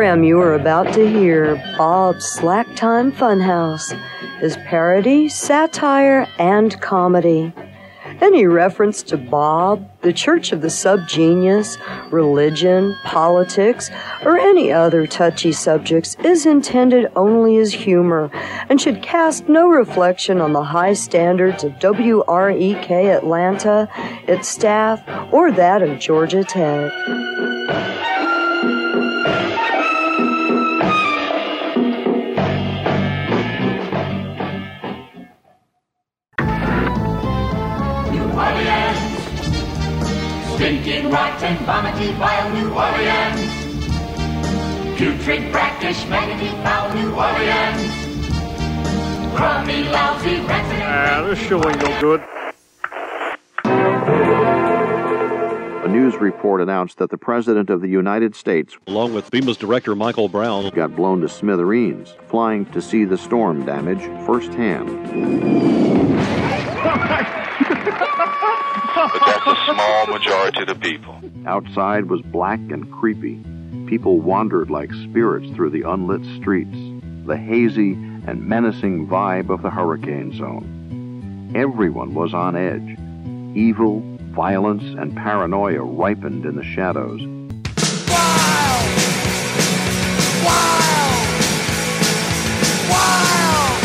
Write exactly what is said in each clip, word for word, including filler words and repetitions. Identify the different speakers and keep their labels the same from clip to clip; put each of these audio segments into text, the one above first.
Speaker 1: program you are about to hear, Bob's Slack Time Funhouse, is parody, satire, and comedy. Any reference to Bob, the Church of the Subgenius, religion, politics, or any other touchy subjects is intended only as humor and should cast no reflection on the high standards of W R E K Atlanta, its staff, or that of Georgia Tech.
Speaker 2: Stinking, rotten, vomity, vile New Orleans. Putrid, brackish, maggoty, foul New Orleans. Crummy, lousy, rancid.
Speaker 3: Ah, this show ain't no good.
Speaker 4: A news report announced that the President of the United States,
Speaker 3: along with FEMA's director Michael Brown,
Speaker 4: got blown to smithereens, flying to see the storm damage firsthand.
Speaker 5: But that's a small majority of the people.
Speaker 4: Outside was black and creepy. People wandered like spirits through the unlit streets, the hazy and menacing vibe of the hurricane zone. Everyone was on edge. Evil, violence, and paranoia ripened in the shadows.
Speaker 6: Wild! Wild! Wild!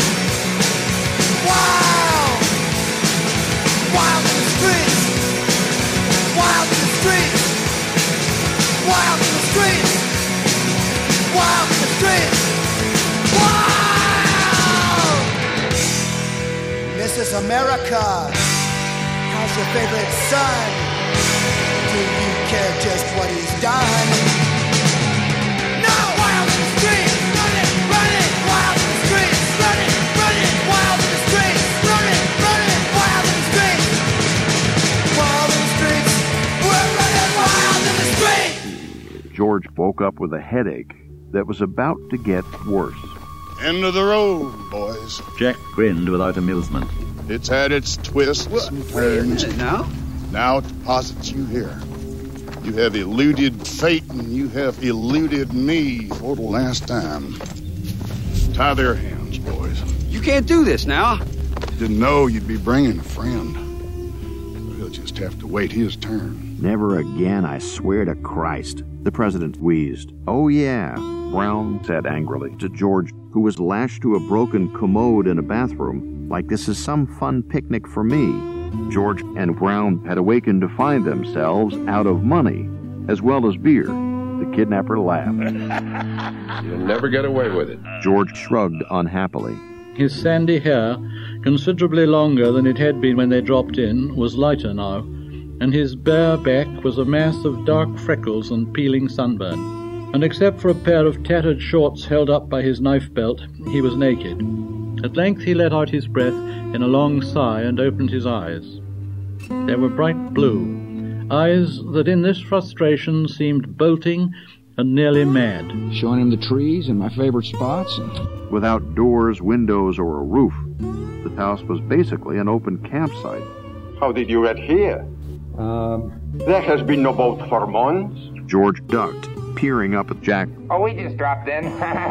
Speaker 6: Wild! Wild in the streets! Wild in the streets! Wild in the streets! Wild in the streets! Wild! Missus America, how's your favorite son? Do you care just what he's done? No! Wild in the streets! Run it! Run it! Wild in the streets! Run it! Run it! Wild in the streets! Run it! Run it! Wild in the streets! Wild in the streets! We're running wild in the streets!
Speaker 4: George woke up with a headache that was about to get worse.
Speaker 7: End of the road, boys.
Speaker 8: Jack grinned without amusement.
Speaker 7: It's had its twists
Speaker 9: what,
Speaker 7: and turns.
Speaker 9: Wait a minute now?
Speaker 7: Now it deposits you here. You have eluded fate and you have eluded me for the last time. Tie their hands, boys.
Speaker 9: You can't do this now.
Speaker 7: Didn't know you'd be bringing a friend. He'll just have to wait his turn.
Speaker 4: Never again, I swear to Christ, the president wheezed. Oh, yeah, Brown said angrily to George, who was lashed to a broken commode in a bathroom, like this is some fun picnic for me. George and Brown had awakened to find themselves out of money, as well as beer. The kidnapper laughed.
Speaker 10: You'll never get away with it.
Speaker 4: George shrugged unhappily.
Speaker 11: His sandy hair, considerably longer than it had been when they dropped in, was lighter now, and his bare back was a mass of dark freckles and peeling sunburn. And except for a pair of tattered shorts held up by his knife belt, he was naked. At length he let out his breath in a long sigh and opened his eyes. They were bright blue, eyes that in this frustration seemed bolting and nearly mad.
Speaker 9: Showing him the trees and my favorite spots. And...
Speaker 4: Without doors, windows, or a roof, the house was basically an open campsite.
Speaker 10: How did you get here?
Speaker 9: Um...
Speaker 10: There has been no boat for months.
Speaker 4: George ducked, peering up at Jack.
Speaker 12: Oh, we just dropped in.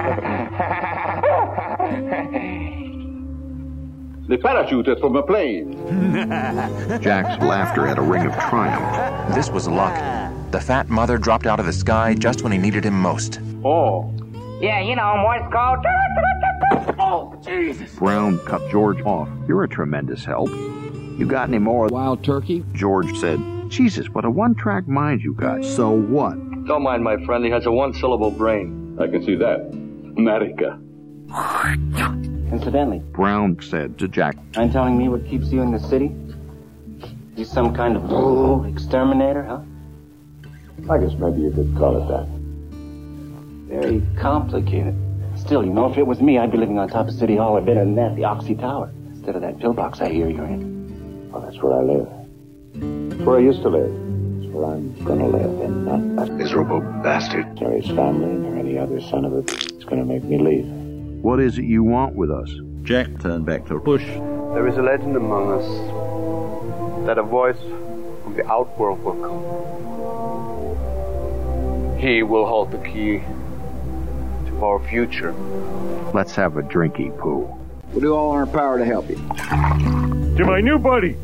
Speaker 10: The parachute is from a plane.
Speaker 4: Jack's laughter had a ring of triumph.
Speaker 13: This was luck. The fat mother dropped out of the sky just when he needed him most.
Speaker 10: Oh.
Speaker 12: Yeah, you know, Morse code. Oh, Jesus.
Speaker 4: Brown cut George off. You're a tremendous help. You got any more?
Speaker 9: Wild turkey?
Speaker 4: George said, Jesus, what a one-track mind you got. So what?
Speaker 14: Don't mind my friend. He has a one-syllable brain.
Speaker 10: I can see that. America.
Speaker 15: Incidentally,
Speaker 4: Brown said to Jack,
Speaker 15: mind telling me what keeps you in the city? You some kind of oh, exterminator, huh?
Speaker 10: I guess maybe you could call it that.
Speaker 15: Very complicated. Still, you know, if it was me, I'd be living on top of City Hall or better than that, the Oxy Tower, instead of that pillbox I hear you're in.
Speaker 10: Well, that's where I live. That's where I used to live. That's where I'm gonna live, and not that miserable bastard, Jerry's family, nor any other son of a is gonna make me leave.
Speaker 4: What is it you want with us?
Speaker 8: Jack turned back to Bush.
Speaker 16: There is a legend among us that a voice from the outworld will come. He will hold the key of our future.
Speaker 4: Let's have a drinky poo.
Speaker 9: We'll do all in our power to help you.
Speaker 3: To my new buddy.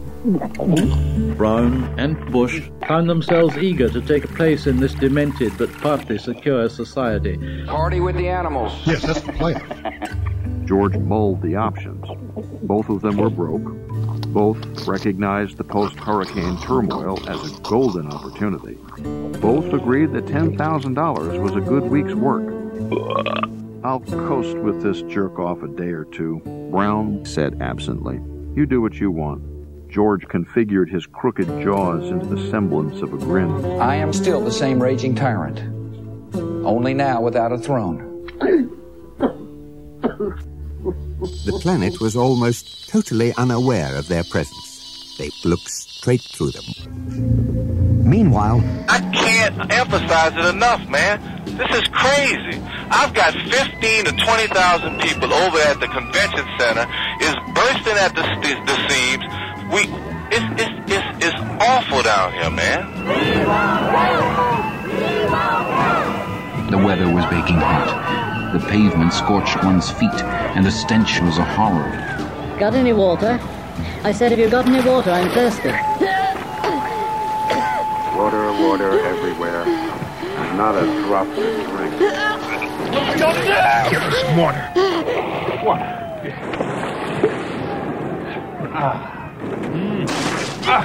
Speaker 11: Brown and Bush found themselves eager to take place in this demented but partly secure society.
Speaker 9: Party with the animals.
Speaker 7: Yes, that's the plan.
Speaker 4: George mulled the options. Both of them were broke. Both recognized the post-hurricane turmoil as a golden opportunity. Both agreed that ten thousand dollars was a good week's work. I'll coast with this jerk-off a day or two, Brown said absently. You do what you want. George configured his crooked jaws into the semblance of a grin.
Speaker 9: I am still the same raging tyrant, only now without a throne.
Speaker 17: The planet was almost totally unaware of their presence. They looked straight through them. Meanwhile,
Speaker 5: I can't emphasize it enough, man. This is crazy. I've got fifteen to twenty thousand people over at the convention center. Is bursting at the, the seams. We, it's, it's, it's, it's awful down here, man.
Speaker 18: The weather was baking hot. The pavement scorched one's feet, and the stench was a horror.
Speaker 19: Got any water? I said, have you got any water? I'm thirsty.
Speaker 10: Water, water everywhere. And not a drop to drink.
Speaker 7: Give us some water. Water. Ah. Mm. Ah.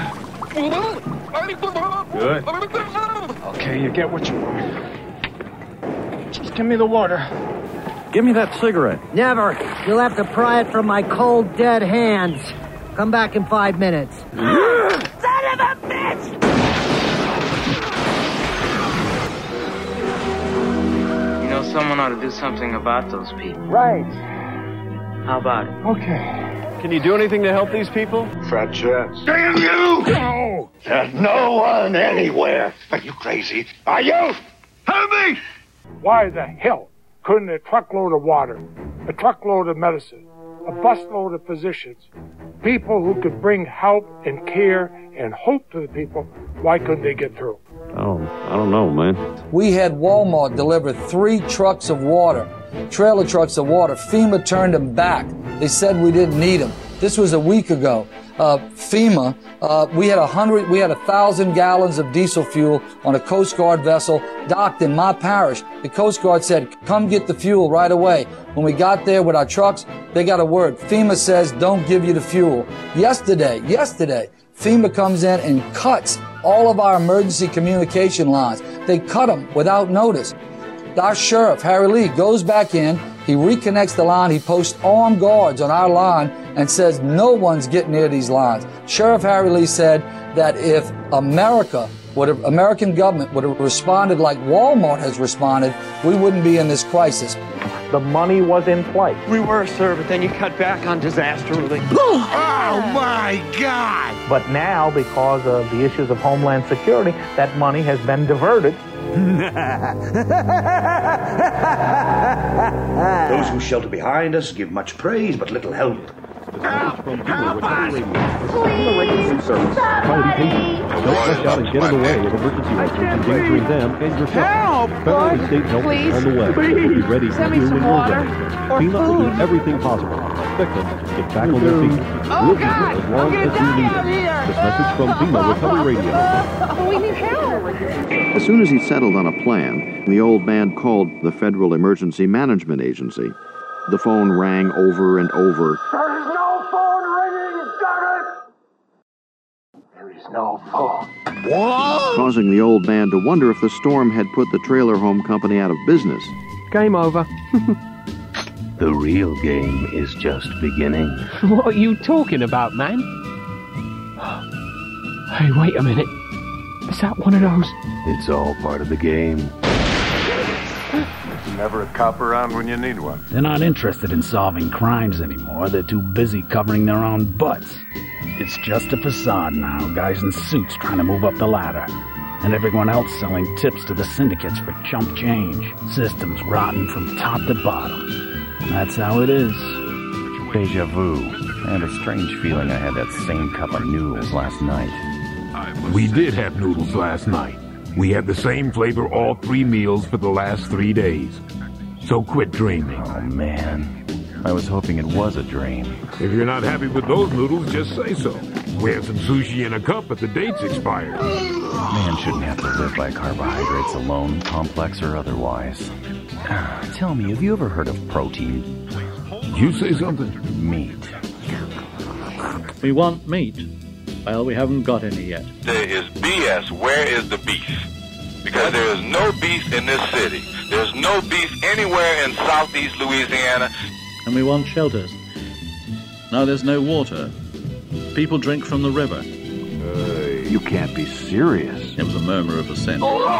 Speaker 7: Good. Okay, you get what you want. Just give me the water.
Speaker 3: Give me that cigarette.
Speaker 20: Never. You'll have to pry it from my cold, dead hands. Come back in five minutes.
Speaker 2: Son of a bitch!
Speaker 21: You know, someone ought to do something about those people.
Speaker 20: Right.
Speaker 21: How about it?
Speaker 3: Okay. Can you do anything to help these people?
Speaker 10: Fat chance.
Speaker 7: Damn you! No!
Speaker 10: There's no one anywhere. Are you crazy? Are you?
Speaker 7: Help me! Why the hell couldn't a truckload of water, a truckload of medicine, a busload of physicians, people who could bring help and care and hope to the people, why couldn't they get through?
Speaker 3: Oh, I don't know, man.
Speaker 20: We had Walmart deliver three trucks of water, trailer trucks of water. FEMA turned them back. They said we didn't need them. This was a week ago. Uh, FEMA, uh, we had a hundred, we had a thousand gallons of diesel fuel on a Coast Guard vessel docked in my parish. The Coast Guard said, come get the fuel right away. When we got there with our trucks, they got a word. FEMA says, don't give you the fuel. Yesterday, yesterday, FEMA comes in and cuts all of our emergency communication lines. They cut them without notice. Our sheriff, Harry Lee, goes back in, he reconnects the line, he posts armed guards on our line and says no one's getting near these lines. Sheriff Harry Lee said that if America, would have, American government would have responded like Walmart has responded, we wouldn't be in this crisis.
Speaker 22: The money was in place.
Speaker 23: We were, sir, but then you cut back on disaster relief.
Speaker 7: Oh, my God!
Speaker 22: But now, because of the issues of Homeland Security, that money has been diverted.
Speaker 24: Those who shelter behind us give much praise, but little help.
Speaker 3: Help! Help us! Please! Service. Try to be patient. Don't rush out and get in the way of emergency workers, endangering them and yourself.
Speaker 2: Help!
Speaker 3: Federal and state help
Speaker 2: Please.
Speaker 3: is on the way.
Speaker 2: Please.
Speaker 3: We'll be ready for
Speaker 2: Send
Speaker 3: you
Speaker 2: me
Speaker 3: when
Speaker 2: some
Speaker 3: you're
Speaker 2: water
Speaker 3: ready.
Speaker 2: or
Speaker 3: FEMA will
Speaker 2: food.
Speaker 3: do everything possible to help victims get back on their feet.
Speaker 2: Oh,
Speaker 3: We'll be
Speaker 2: God!
Speaker 3: here as long
Speaker 2: I'm
Speaker 3: as
Speaker 2: gonna
Speaker 3: you
Speaker 2: die
Speaker 3: need
Speaker 2: out
Speaker 3: us.
Speaker 2: here.
Speaker 3: This message from FEMA Recovery Radio.
Speaker 2: Oh, we need help.
Speaker 4: As soon as he settled on a plan, the old man called the Federal Emergency Management Agency. The phone rang over and over.
Speaker 2: There's no phone ringing, darn it!
Speaker 10: There is no phone.
Speaker 2: What?
Speaker 4: Causing the old man to wonder if the storm had put the trailer home company out of business.
Speaker 23: Game over.
Speaker 10: The real game is just beginning.
Speaker 23: What are you talking about, man? Hey, wait a minute. Is that one of those?
Speaker 10: It's all part of the game.
Speaker 5: Never a cop around when you need one.
Speaker 25: They're not interested in solving crimes anymore. They're too busy covering their own butts. It's just a facade now, guys in suits trying to move up the ladder. And everyone else selling tips to the syndicates for chump change. Systems rotten from top to bottom. That's how it is.
Speaker 26: Deja vu. I had a strange feeling I had that same cup of noodles last night.
Speaker 27: We did have noodles last night. We had the same flavor all three meals for the last three days. So quit dreaming.
Speaker 26: Oh, man. I was hoping it was a dream.
Speaker 27: If you're not happy with those noodles, just say so. We have some sushi in a cup, but the date's expired.
Speaker 26: Man shouldn't have to live by carbohydrates alone, complex or otherwise. Tell me, have you ever heard of protein?
Speaker 27: Did you say something?
Speaker 26: Meat.
Speaker 11: We want meat. Well, we haven't got any yet.
Speaker 5: There is B S. Where is the beef? Because there is no beef in this city. There's no beef anywhere in southeast Louisiana.
Speaker 11: And we want shelters. Now there's no water. People drink from the river.
Speaker 4: Uh, you can't be serious.
Speaker 11: There was a murmur of assent.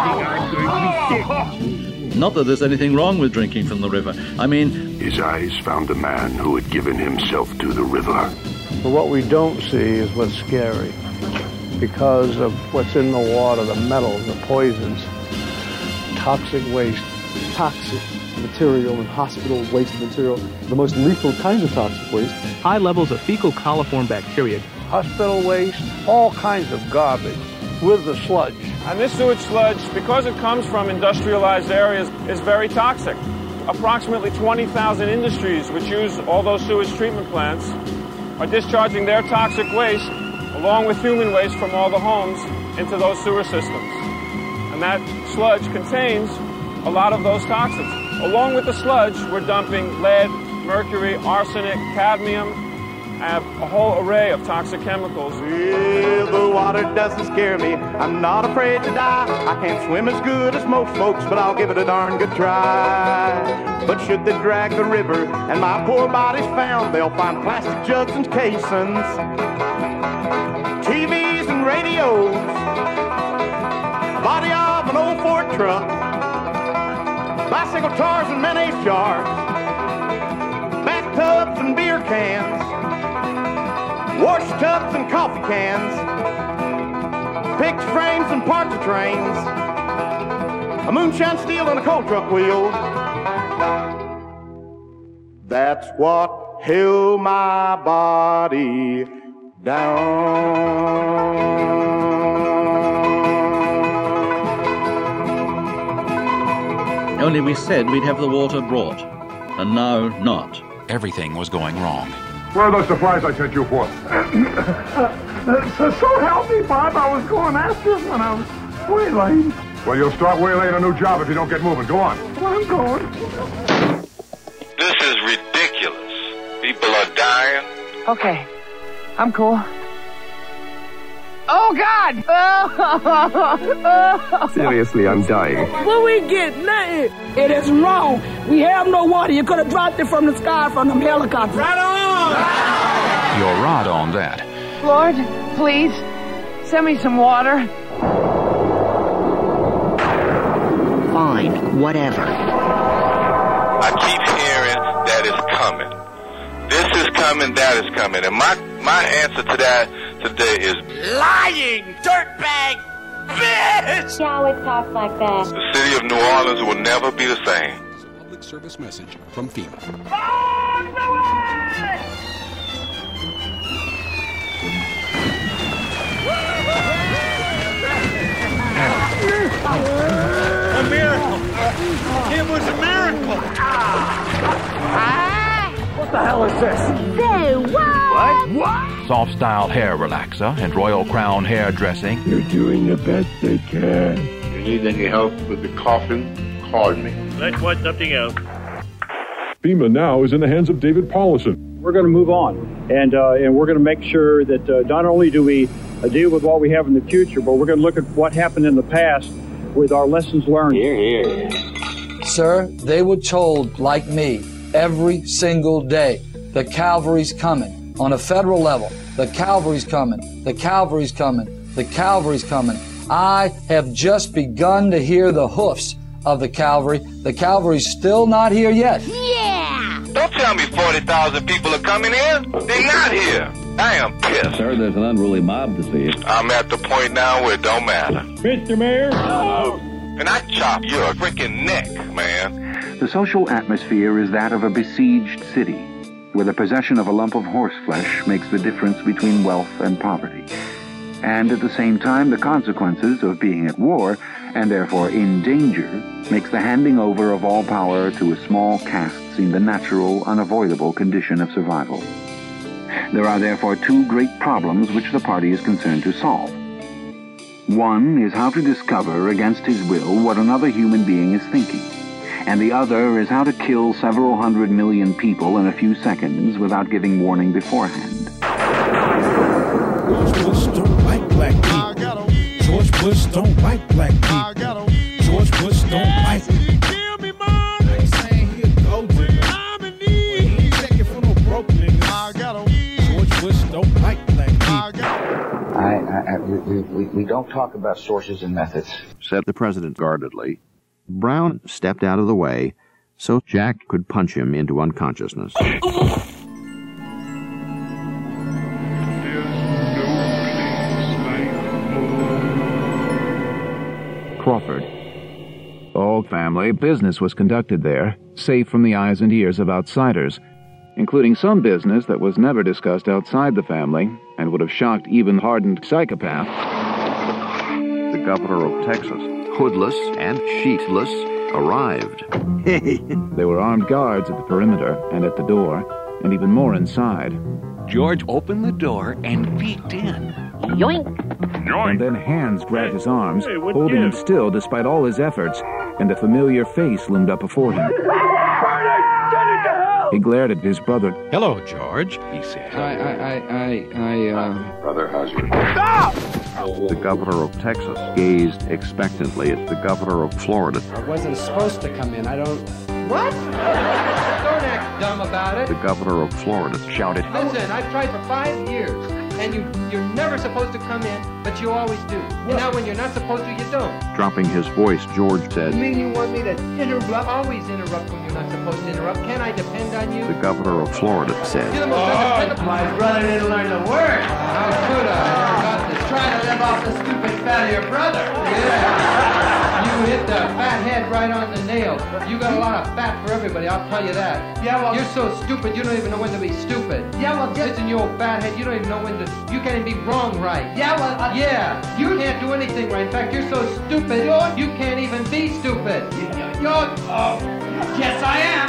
Speaker 11: Not that there's anything wrong with drinking from the river. I mean...
Speaker 27: His eyes found a man who had given himself to the river.
Speaker 1: But what we don't see is what's scary. Because of what's in the water, the metals, the poisons, toxic waste.
Speaker 3: Toxic material and hospital waste material, the most lethal kinds of toxic waste.
Speaker 22: High levels of fecal coliform bacteria.
Speaker 1: Hospital waste, all kinds of garbage with the sludge.
Speaker 6: And this sewage sludge, because it comes from industrialized areas, is very toxic. Approximately twenty thousand industries which use all those sewage treatment plants are discharging their toxic waste along with human waste from all the homes into those sewer systems. And that sludge contains a lot of those toxins. Along with the sludge, we're dumping lead, mercury, arsenic, cadmium, and a whole array of toxic chemicals.
Speaker 8: Well, the water doesn't scare me. I'm not afraid to die. I can't swim as good as most folks, but I'll give it a darn good try. But should they drag the river and my poor body's found, they'll find plastic jugs and casings, T Vs and radios, body of an old Ford truck, bicycle tires and mayonnaise jars, bathtubs and beer cans, wash tubs and coffee cans, fixed frames and parts of trains, a moonshine steel and a coal truck wheel. That's what held my body down.
Speaker 11: Only we said we'd have the water brought, and now not.
Speaker 18: Everything was going wrong.
Speaker 7: Where are those supplies I sent you for? uh, so, so help me, Bob. I was going after him when I was waylaying. Well, you'll start waylaying a new job if you don't get moving. Go on. Well, I'm going.
Speaker 5: This is ridiculous. People are dying.
Speaker 12: Okay. I'm cool. Oh, God!
Speaker 13: Seriously, I'm dying.
Speaker 12: What we get? Nothing. It is wrong. We have no water. You could have dropped it from the sky from them helicopters. Right on!
Speaker 18: You're right on that.
Speaker 12: Lord, please, send me some water.
Speaker 14: Fine, whatever.
Speaker 5: I keep hearing that it's coming. This is coming, that is coming. And my, my answer to that today is
Speaker 12: lying, dirtbag, bitch!
Speaker 15: She always talks like that.
Speaker 5: The city of New Orleans will never be the same.
Speaker 28: It's a public service message from FEMA.
Speaker 12: A miracle! It was a miracle! What the hell is this?
Speaker 15: Say what?
Speaker 12: What? What?
Speaker 27: Soft-style hair relaxer and Royal Crown hair dressing.
Speaker 7: They're doing the best they can.
Speaker 10: If you need any help with the coffin, call me.
Speaker 12: Let's want something else.
Speaker 3: FEMA now is in the hands of David Paulison.
Speaker 29: We're going to move on, and uh, and we're going to make sure that uh, not only do we uh, deal with what we have in the future, but we're going to look at what happened in the past with our lessons learned.
Speaker 8: Here, here.
Speaker 20: Sir, they were told, like me, every single day, the cavalry's coming. On a federal level, the cavalry's coming, the cavalry's coming, the cavalry's coming. I have just begun to hear the hoofs of the cavalry. The cavalry's still not here yet.
Speaker 15: Yeah!
Speaker 5: Don't tell me forty thousand people are coming here. They're not here. I am pissed.
Speaker 30: Sir, there's an unruly mob to see you.
Speaker 5: I'm at the point now where it don't matter.
Speaker 12: Mister Mayor?
Speaker 5: Oh. And I chop your freaking neck, man.
Speaker 31: The social atmosphere is that of a besieged city, where the possession of a lump of horseflesh makes the difference between wealth and poverty. And at the same time, the consequences of being at war and therefore in danger, makes the handing over of all power to a small caste seem the natural, unavoidable condition of survival. There are therefore two great problems which the party is concerned to solve. One is how to discover against his will what another human being is thinking, and the other is how to kill several hundred million people in a few seconds without giving warning beforehand.
Speaker 2: George Bush don't like black people. George Bush don't like black people. George Bush don't like it. I ain't saying he a gold digger. I'm in need. He ain't checking for no broke niggas. George Bush don't like black people.
Speaker 31: I, I, I, we, we, we don't talk about sources and methods,
Speaker 4: said the president guardedly. Brown stepped out of the way so Jack could punch him into unconsciousness. Crawford.
Speaker 31: All family business was conducted there, safe from the eyes and ears of outsiders, including some business that was never discussed outside the family and would have shocked even hardened psychopaths.
Speaker 4: The governor of Texas, hoodless and sheetless, arrived.
Speaker 31: There were armed guards at the perimeter and at the door, and even more inside.
Speaker 18: George opened the door and peeked in.
Speaker 31: Yoink! Yoink! And then hands grabbed his arms, hey, holding him still despite all his efforts, and a familiar face loomed up before him. He glared at his brother.
Speaker 26: Hello, George, he said.
Speaker 31: I, I, I, I, I, uh...
Speaker 10: Brother, how's your...
Speaker 31: Stop!
Speaker 4: The governor of Texas gazed expectantly at the governor of Florida.
Speaker 9: I wasn't supposed to come in. I don't...
Speaker 13: What? Don't act dumb about it.
Speaker 4: The governor of Florida shouted.
Speaker 13: Listen, I've tried for five years, and you, you're never supposed to come in, but you always do. And now when you're not supposed to, you don't.
Speaker 4: Dropping his voice, George said.
Speaker 13: You mean you want me to interrupt? Always interrupt when you're not supposed to interrupt. Can I depend on you?
Speaker 4: The governor of Florida said.
Speaker 13: You're the most undependable. My brother didn't learn the word. How could I? I forgot to try to live off the stupid fat of your brother. Yeah. You hit the fat head right on the nail. You got a lot of fat for everybody, I'll tell you that. Yeah, well... You're so stupid, you don't even know when to be stupid. Yeah, well... Just... Listen, you old fat head, you don't even know when to... You can't even be wrong right. Yeah, well... Uh, yeah, you can't do anything right. In fact, you're so stupid, you're... you can't even be stupid. You're... Oh, yes, I am.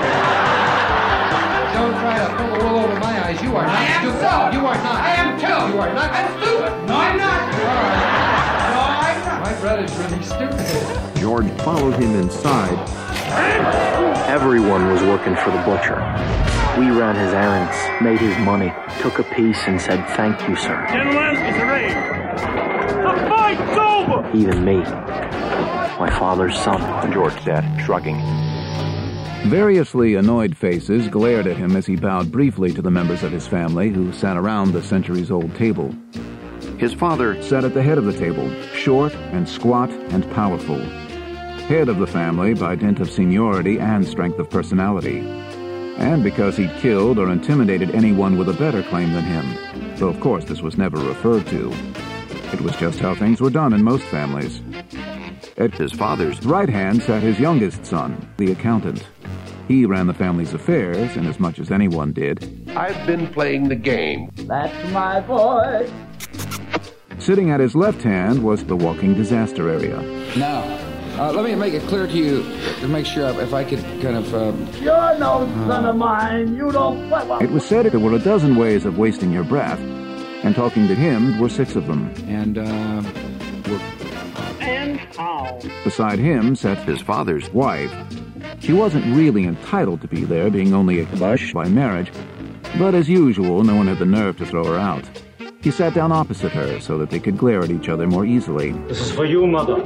Speaker 13: Don't try to pull the wool over my eyes. You are not I am stupid. So. You are not. I am too. You are not. I'm stupid. No, I'm not. All right. No, I'm not. My brother's really stupid.
Speaker 4: George followed him inside.
Speaker 14: Everyone was working for the butcher. We ran his errands, made his money, took a piece and said, "Thank you, sir."
Speaker 16: Gentlemen, it's a raid. The fight's over!
Speaker 14: Even me, my father's son.
Speaker 31: George said, shrugging. Variously annoyed faces glared at him as he bowed briefly to the members of his family who sat around the centuries-old table.
Speaker 4: His father
Speaker 31: sat at the head of the table, short and squat and powerful. Head of the family by dint of seniority and strength of personality. And because he'd killed or intimidated anyone with a better claim than him, though of course this was never referred to. It was just how things were done in most families. At
Speaker 4: his father's
Speaker 31: right hand sat his youngest son, the accountant. He ran the family's affairs, and as much as anyone did.
Speaker 10: I've been playing the game.
Speaker 12: That's my boy.
Speaker 31: Sitting at his left hand was the walking disaster area.
Speaker 17: Now, uh, let me make it clear to you, to make sure if I could kind of... Uh,
Speaker 12: You're no son of mine. You don't...
Speaker 31: It was said there were a dozen ways of wasting your breath, and talking to him were six of them.
Speaker 17: And, uh... Were...
Speaker 12: And how?
Speaker 31: Beside him sat his father's wife. She wasn't really entitled to be there, being only a bush by marriage, but as usual, no one had the nerve to throw her out. He sat down opposite her so that they could glare at each other more easily.
Speaker 16: This is for you, Mother.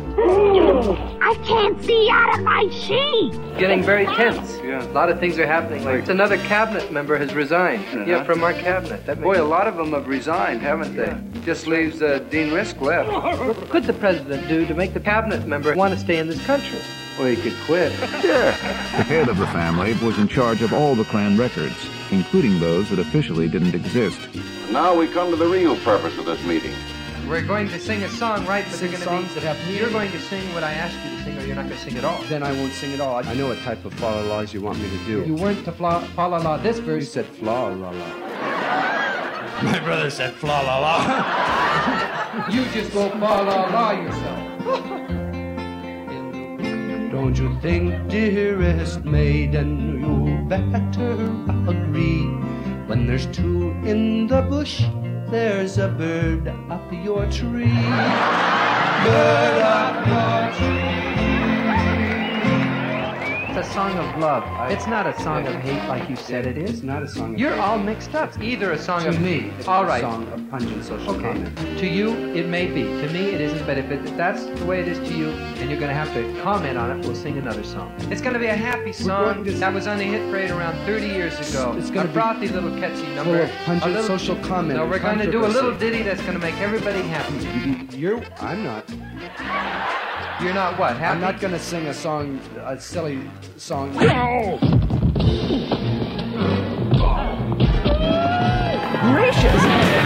Speaker 15: I can't see out of my sheet.
Speaker 13: Getting very tense. Yeah. A lot of things are happening. Like another cabinet member has resigned. Uh-huh. Yeah, from our cabinet. That Boy, a lot of them have resigned, haven't they? Yeah. Just leaves uh, Dean Risk left. What could the president do to make the cabinet member want to stay in this country? Well, he could quit.
Speaker 31: Yeah. The head of the family was in charge of all the clan records, including those that officially didn't exist.
Speaker 10: Now we come to the real purpose of this meeting.
Speaker 13: We're going to sing a song, right? But
Speaker 9: sing
Speaker 13: they're
Speaker 9: songs
Speaker 13: be,
Speaker 9: that have meaning.
Speaker 13: You're going to sing what I asked you to sing, or you're not going to sing at all.
Speaker 9: Then I won't sing at all. I know what type of fa la la's you want me to do.
Speaker 13: You weren't to fa la la this verse.
Speaker 9: You said fla la la.
Speaker 16: My brother said fla la la.
Speaker 13: You just go fa la la yourself. Don't you think, dearest maiden, you'll better agree? When there's two in the bush, there's a bird up your tree. Bird up your tree.
Speaker 1: It's a song of love. It's not a song of hate like you said it is.
Speaker 9: It's not a song of
Speaker 1: You're
Speaker 9: hate.
Speaker 1: all mixed up.
Speaker 13: It's either a song
Speaker 9: To
Speaker 13: of
Speaker 9: me, it's
Speaker 13: all
Speaker 9: a
Speaker 13: right.
Speaker 9: song of pungent social
Speaker 1: Okay.
Speaker 9: comment.
Speaker 1: To you, it may be. To me, it isn't. But if, it, if that's the way it is to you, and you're going to have to comment on it, we'll sing another song. It's going to be a happy song
Speaker 9: to-
Speaker 1: that was on the hit parade around thirty years ago.
Speaker 9: It's gonna
Speaker 1: a
Speaker 9: be
Speaker 1: frothy little catchy
Speaker 9: full
Speaker 1: number.
Speaker 9: of pungent
Speaker 1: A little-
Speaker 9: social comment
Speaker 1: No,
Speaker 9: and
Speaker 1: we're going to do a
Speaker 9: controversy.
Speaker 1: little ditty that's going to make everybody happy.
Speaker 9: You're. I'm not.
Speaker 1: You're not what? Happy?
Speaker 9: I'm not going to sing a song, a silly song.
Speaker 12: Gracious!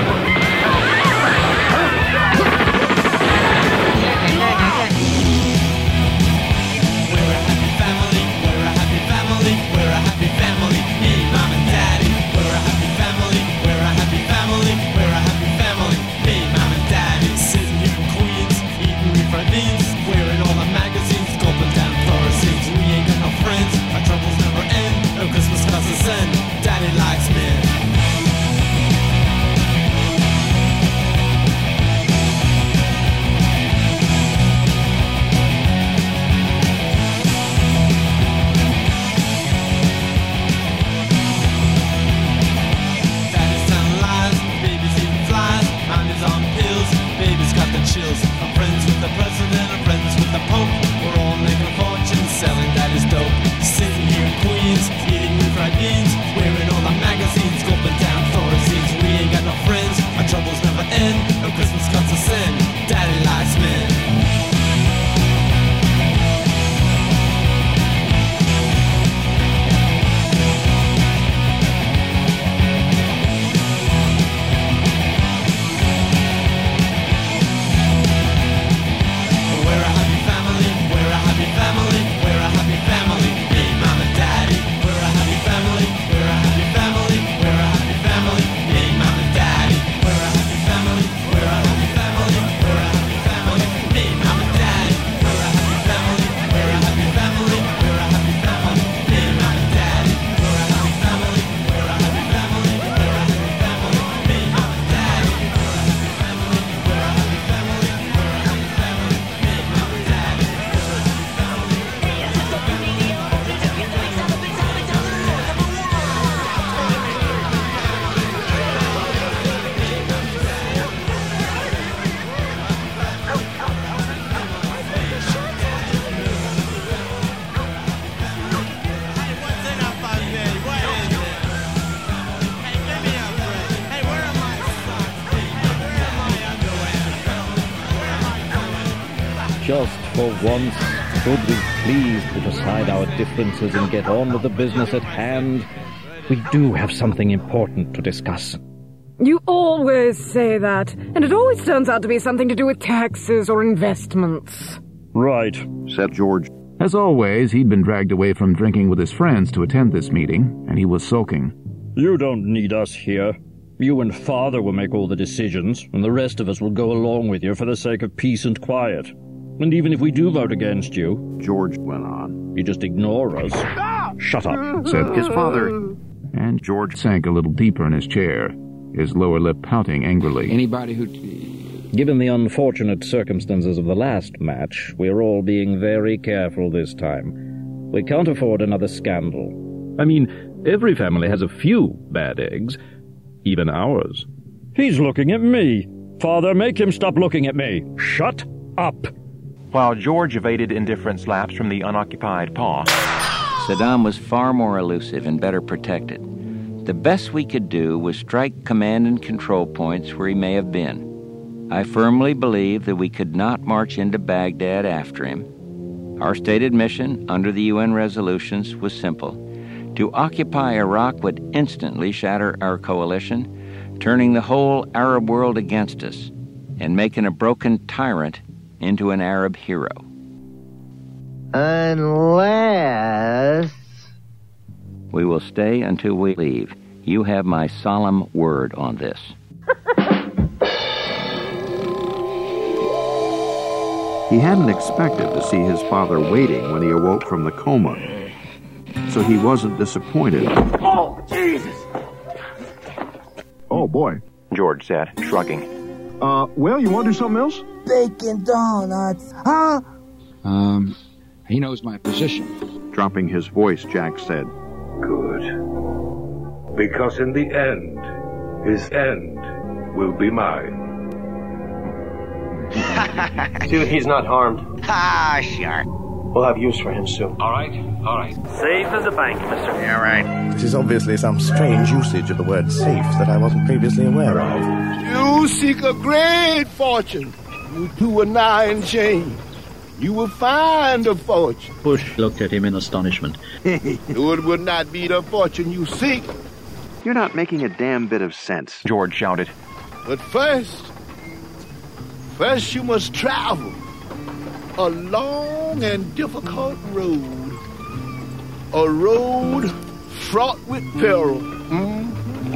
Speaker 3: Just for once, should we please put aside our differences and get on with the business at hand? We do have something important to discuss.
Speaker 6: You always say that, and it always turns out to be something to do with taxes or investments.
Speaker 11: Right,
Speaker 4: said George.
Speaker 11: As always, he'd been dragged away from drinking with his friends to attend this meeting, and he was sulking.
Speaker 3: You don't need us here. You and Father will make all the decisions, and the rest of us will go along with you for the sake of peace and quiet. And even if we do vote against you,
Speaker 4: George went on,
Speaker 3: you just ignore us.
Speaker 11: Shut up, said
Speaker 4: his father.
Speaker 11: And George sank a little deeper in his chair, his lower lip pouting angrily.
Speaker 17: Anybody who...
Speaker 3: Given the unfortunate circumstances of the last match, we're all being very careful this time. We can't afford another scandal. I mean, every family has a few bad eggs, even ours. He's looking at me. Father, make him stop looking at me. Shut up.
Speaker 19: While George evaded indifference laps from the unoccupied paw,
Speaker 21: Saddam was far more elusive and better protected. The best we could do was strike command and control points where he may have been. I firmly believe that we could not march into Baghdad after him. Our stated mission under the U N resolutions was simple: to occupy Iraq would instantly shatter our coalition, turning the whole Arab world against us and making a broken tyrant into an Arab hero.
Speaker 22: Unless...
Speaker 21: We will stay until we leave. You have my solemn word on this.
Speaker 4: He hadn't expected to see his father waiting when he awoke from the coma, so he wasn't disappointed.
Speaker 16: Oh, Jesus!
Speaker 5: Oh, boy.
Speaker 19: George said, shrugging.
Speaker 5: Uh, well, you want to do something else?
Speaker 7: Bacon donuts, huh?
Speaker 17: Um, he knows my position.
Speaker 4: Dropping his voice, Jack said,
Speaker 8: Good. Because in the end, his end will be mine.
Speaker 9: See that he's not harmed.
Speaker 14: Ah, sure.
Speaker 9: We'll have use for him soon.
Speaker 8: All right, all right.
Speaker 16: Safe as a bank, mister.
Speaker 14: Yeah, right.
Speaker 20: This is obviously some strange usage of the word safe that I wasn't previously aware of.
Speaker 2: You seek a great fortune. You do a nine chain. You will find a fortune.
Speaker 3: Bush looked at him in astonishment.
Speaker 2: No, it would not be the fortune you seek.
Speaker 4: You're not making a damn bit of sense,
Speaker 19: George shouted.
Speaker 2: But first, first you must travel a long and difficult road. A road fraught with peril. Mm?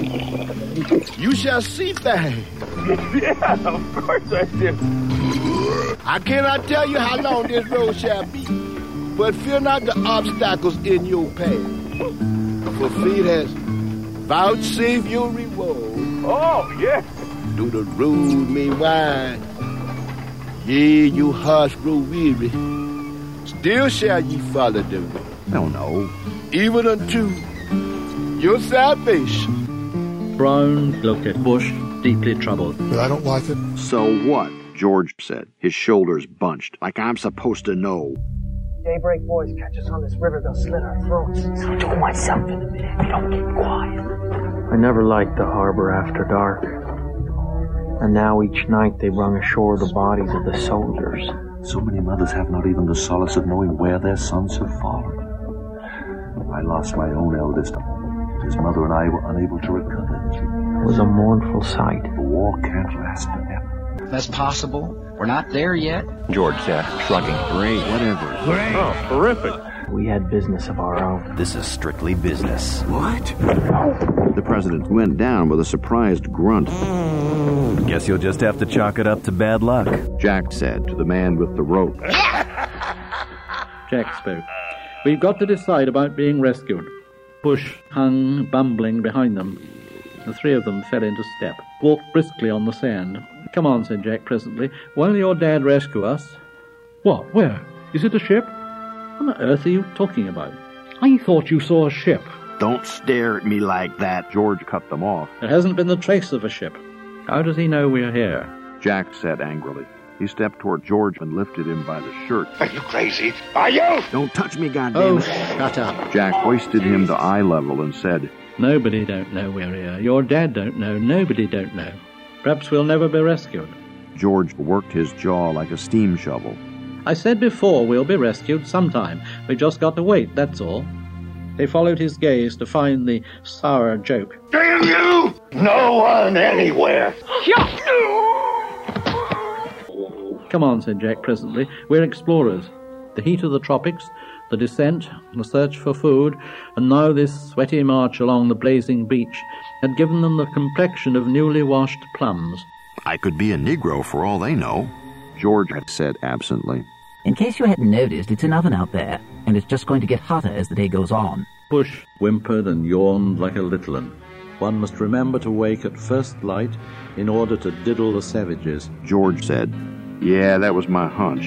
Speaker 2: You shall see things.
Speaker 16: Yeah, of course I do.
Speaker 2: I cannot tell you how long this road shall be, but fear not the obstacles in your path. For fate has vouchsafed your reward.
Speaker 16: Oh, yes.
Speaker 2: Though the road may wind, yea, your hearts grow weary, still shall ye follow the way.
Speaker 4: No, no.
Speaker 2: Even unto your salvation.
Speaker 3: Brown looked at Bush, deeply troubled.
Speaker 20: But I don't like it.
Speaker 4: So what? George said, his shoulders bunched, like I'm supposed to know.
Speaker 7: Daybreak boys catch us on this river, they'll slit our throats. So I'll do myself in a minute if you don't keep quiet.
Speaker 14: I never liked the harbor after dark. And now each night they bring ashore the bodies of the soldiers.
Speaker 8: So many mothers have not even the solace of knowing where their sons have fallen. I lost my own eldest. His mother and I were unable to recover his remains.
Speaker 14: It was a mournful sight.
Speaker 8: The war can't last forever.
Speaker 17: That's possible. We're not there yet.
Speaker 19: George said, shrugging.
Speaker 4: Great, whatever.
Speaker 8: Great.
Speaker 19: Oh, terrific.
Speaker 14: We had business of our own.
Speaker 26: This is strictly business.
Speaker 4: What? The president went down with a surprised grunt.
Speaker 26: Guess you'll just have to chalk it up to bad luck,
Speaker 4: Jack said to the man with the rope.
Speaker 3: Jack spoke. We've got to decide about being rescued. Bush hung bumbling behind them. The three of them fell into step, walked briskly on the sand. Come on, said Jack presently. Won't your dad rescue us? What? Where? Is it a ship? What on earth are you talking about? I thought you saw a ship.
Speaker 4: Don't stare at me like that. George cut them off.
Speaker 3: There hasn't been the trace of a ship. How does he know we're here?
Speaker 4: Jack said angrily. He stepped toward George and lifted him by the shirt.
Speaker 2: Are you crazy? Are you?
Speaker 4: Don't touch me, goddammit.
Speaker 3: Oh, shut up.
Speaker 4: Jack hoisted him to eye level and said,
Speaker 3: Nobody don't know we're here. Your dad don't know. Nobody don't know. Perhaps we'll never be rescued.
Speaker 4: George worked his jaw like a steam shovel.
Speaker 3: I said before we'll be rescued sometime. We just got to wait, that's all. They followed his gaze to find the sour joke.
Speaker 2: Damn you! No one anywhere.
Speaker 3: Come on, said Jack presently. We're explorers. The heat of the tropics, the descent, the search for food, and now this sweaty march along the blazing beach had given them the complexion of newly washed plums.
Speaker 4: I could be a Negro for all they know, George had said absently.
Speaker 23: In case you hadn't noticed, it's an oven out there, and it's just going to get hotter as the day goes on.
Speaker 3: Bush whimpered and yawned like a little one. One must remember to wake at first light in order to diddle the savages.
Speaker 4: George said, Yeah, that was my hunch.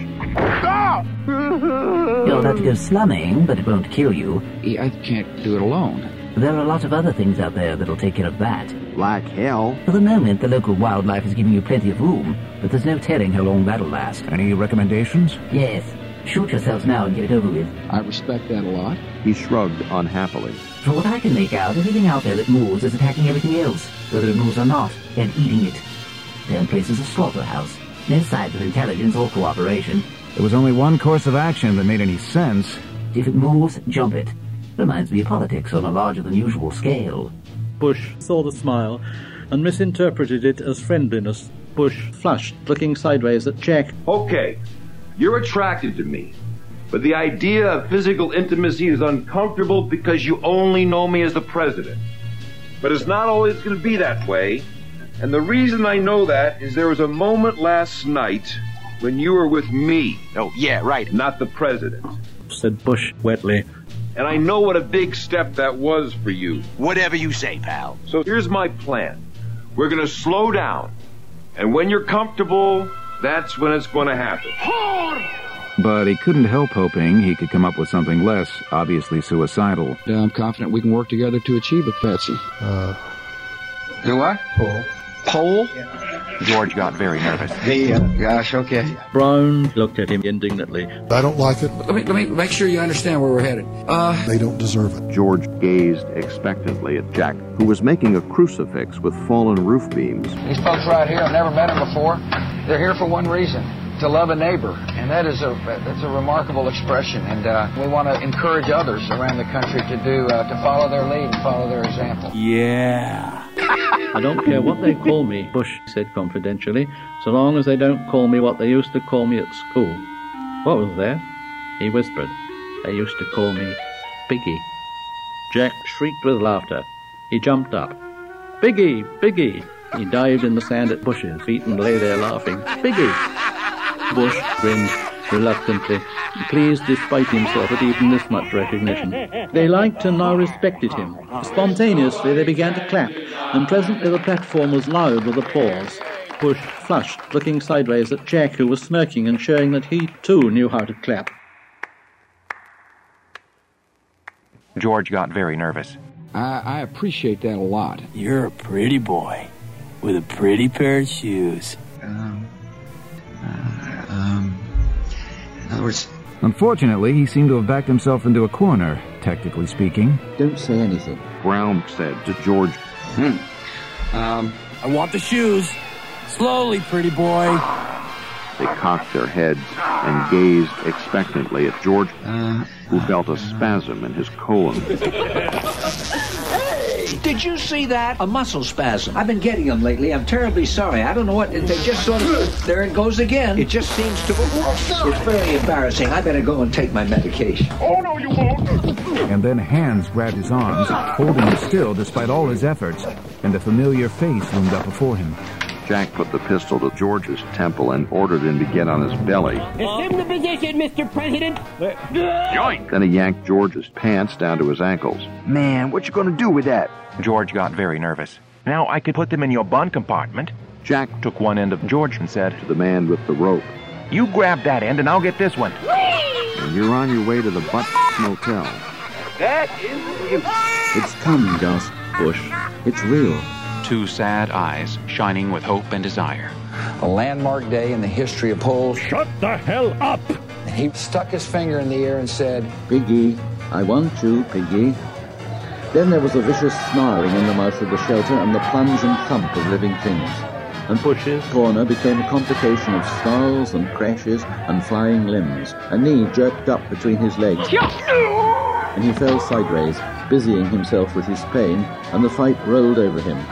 Speaker 23: You'll have to go slumming, but it won't kill you.
Speaker 17: I can't do it alone.
Speaker 23: There are a lot of other things out there that'll take care of that.
Speaker 4: Like hell.
Speaker 23: For the moment, the local wildlife is giving you plenty of room, but there's no telling how long that'll last.
Speaker 11: Any recommendations?
Speaker 23: Yes. Shoot yourselves now and get it over with.
Speaker 17: I respect that a lot.
Speaker 4: He shrugged unhappily.
Speaker 23: From what I can make out, everything out there that moves is attacking everything else, whether it moves or not, and eating it. Their place is a slaughterhouse. No signs of intelligence or cooperation.
Speaker 11: There was only one course of action that made any sense.
Speaker 23: If it moves, jump it. Reminds me of politics on a larger-than-usual scale.
Speaker 3: Bush saw the smile and misinterpreted it as friendliness. Bush flushed, looking sideways at Jack.
Speaker 8: Okay, you're attracted to me, but the idea of physical intimacy is uncomfortable because you only know me as the president. But it's not always going to be that way, and the reason I know that is there was a moment last night when you were with me.
Speaker 19: Oh, yeah, right.
Speaker 8: Not the president,
Speaker 3: said Bush wetly.
Speaker 8: And I know what a big step that was for you.
Speaker 19: Whatever you say, pal.
Speaker 8: So here's my plan. We're going to slow down. And when you're comfortable, that's when it's going to happen.
Speaker 11: But he couldn't help hoping he could come up with something less obviously suicidal.
Speaker 17: Yeah, I'm confident we can work together to achieve it, Patsy.
Speaker 5: Uh...
Speaker 17: Do what?
Speaker 5: Paul.
Speaker 17: Paul?
Speaker 19: George got very nervous.
Speaker 17: The, uh, gosh, okay.
Speaker 3: Brown looked at him indignantly.
Speaker 5: I don't like it.
Speaker 17: Let me, let me make sure you understand where we're headed. Uh...
Speaker 5: They don't deserve it.
Speaker 4: George gazed expectantly at Jack, who was making a crucifix with fallen roof beams.
Speaker 17: These folks right here, I've never met them before. They're here for one reason. To love a neighbor, and that is a that's a remarkable expression, and uh, we want to encourage others around the country to do uh, to follow their lead and follow their example.
Speaker 3: Yeah. I don't care what they call me, Bush said confidentially, so long as they don't call me what they used to call me at school. What was that? He whispered. They used to call me Piggy. Jack shrieked with laughter. He jumped up. Piggy! Piggy! He dived in the sand at Bush's feet and lay there laughing. Piggy! Bush grinned reluctantly, pleased despite himself at even this much recognition. They liked and now respected him. Spontaneously they began to clap, and presently the platform was loud with applause. Bush flushed, looking sideways at Jack, who was smirking and showing that he too knew how to clap.
Speaker 19: George got very nervous.
Speaker 17: I, I appreciate that a lot.
Speaker 10: You're a pretty boy with a pretty pair of shoes.
Speaker 17: Um... Um, in other words...
Speaker 11: Unfortunately, he seemed to have backed himself into a corner, tactically speaking.
Speaker 14: Don't say anything,
Speaker 4: Brown said to George.
Speaker 17: Hmm. Um,
Speaker 10: I want the shoes. Slowly, pretty boy.
Speaker 4: They cocked their heads and gazed expectantly at George,
Speaker 17: uh,
Speaker 4: who felt a spasm in his colon.
Speaker 13: Did you see that? A muscle spasm. I've been getting them lately. I'm terribly sorry. I don't know what. They just sort of... There it goes again. It just seems to... It's very embarrassing. I better go and take my medication.
Speaker 16: Oh, no, you won't.
Speaker 11: And then hands grabbed his arms, holding him still despite all his efforts, and a familiar face loomed up before him.
Speaker 4: Jack put the pistol to George's temple and ordered him to get on his belly.
Speaker 16: Assume the position, Mister President.
Speaker 8: Yoink!
Speaker 4: Then he yanked George's pants down to his ankles.
Speaker 19: Man, what you gonna do with that? George got very nervous. Now I could put them in your bun compartment.
Speaker 4: Jack
Speaker 19: took one end of George and said
Speaker 4: to the man with the rope,
Speaker 19: "You grab that end and I'll get this one."
Speaker 4: And you're on your way to the Butt Motel.
Speaker 16: That is...
Speaker 14: It's come, gasped Bush. It's real.
Speaker 15: Two sad eyes shining with hope and desire.
Speaker 17: A landmark day in the history of Paul.
Speaker 16: Shut the hell up!
Speaker 17: He stuck his finger in the air and said,
Speaker 14: Piggy, I want you, Piggy. Then there was a vicious snarling in the mouth of the shelter and the plunge and thump of living things. And Bush's corner became a complication of snarls and crashes and flying limbs. A knee jerked up between his legs, and he fell sideways, busying himself with his pain, and the fight rolled over him.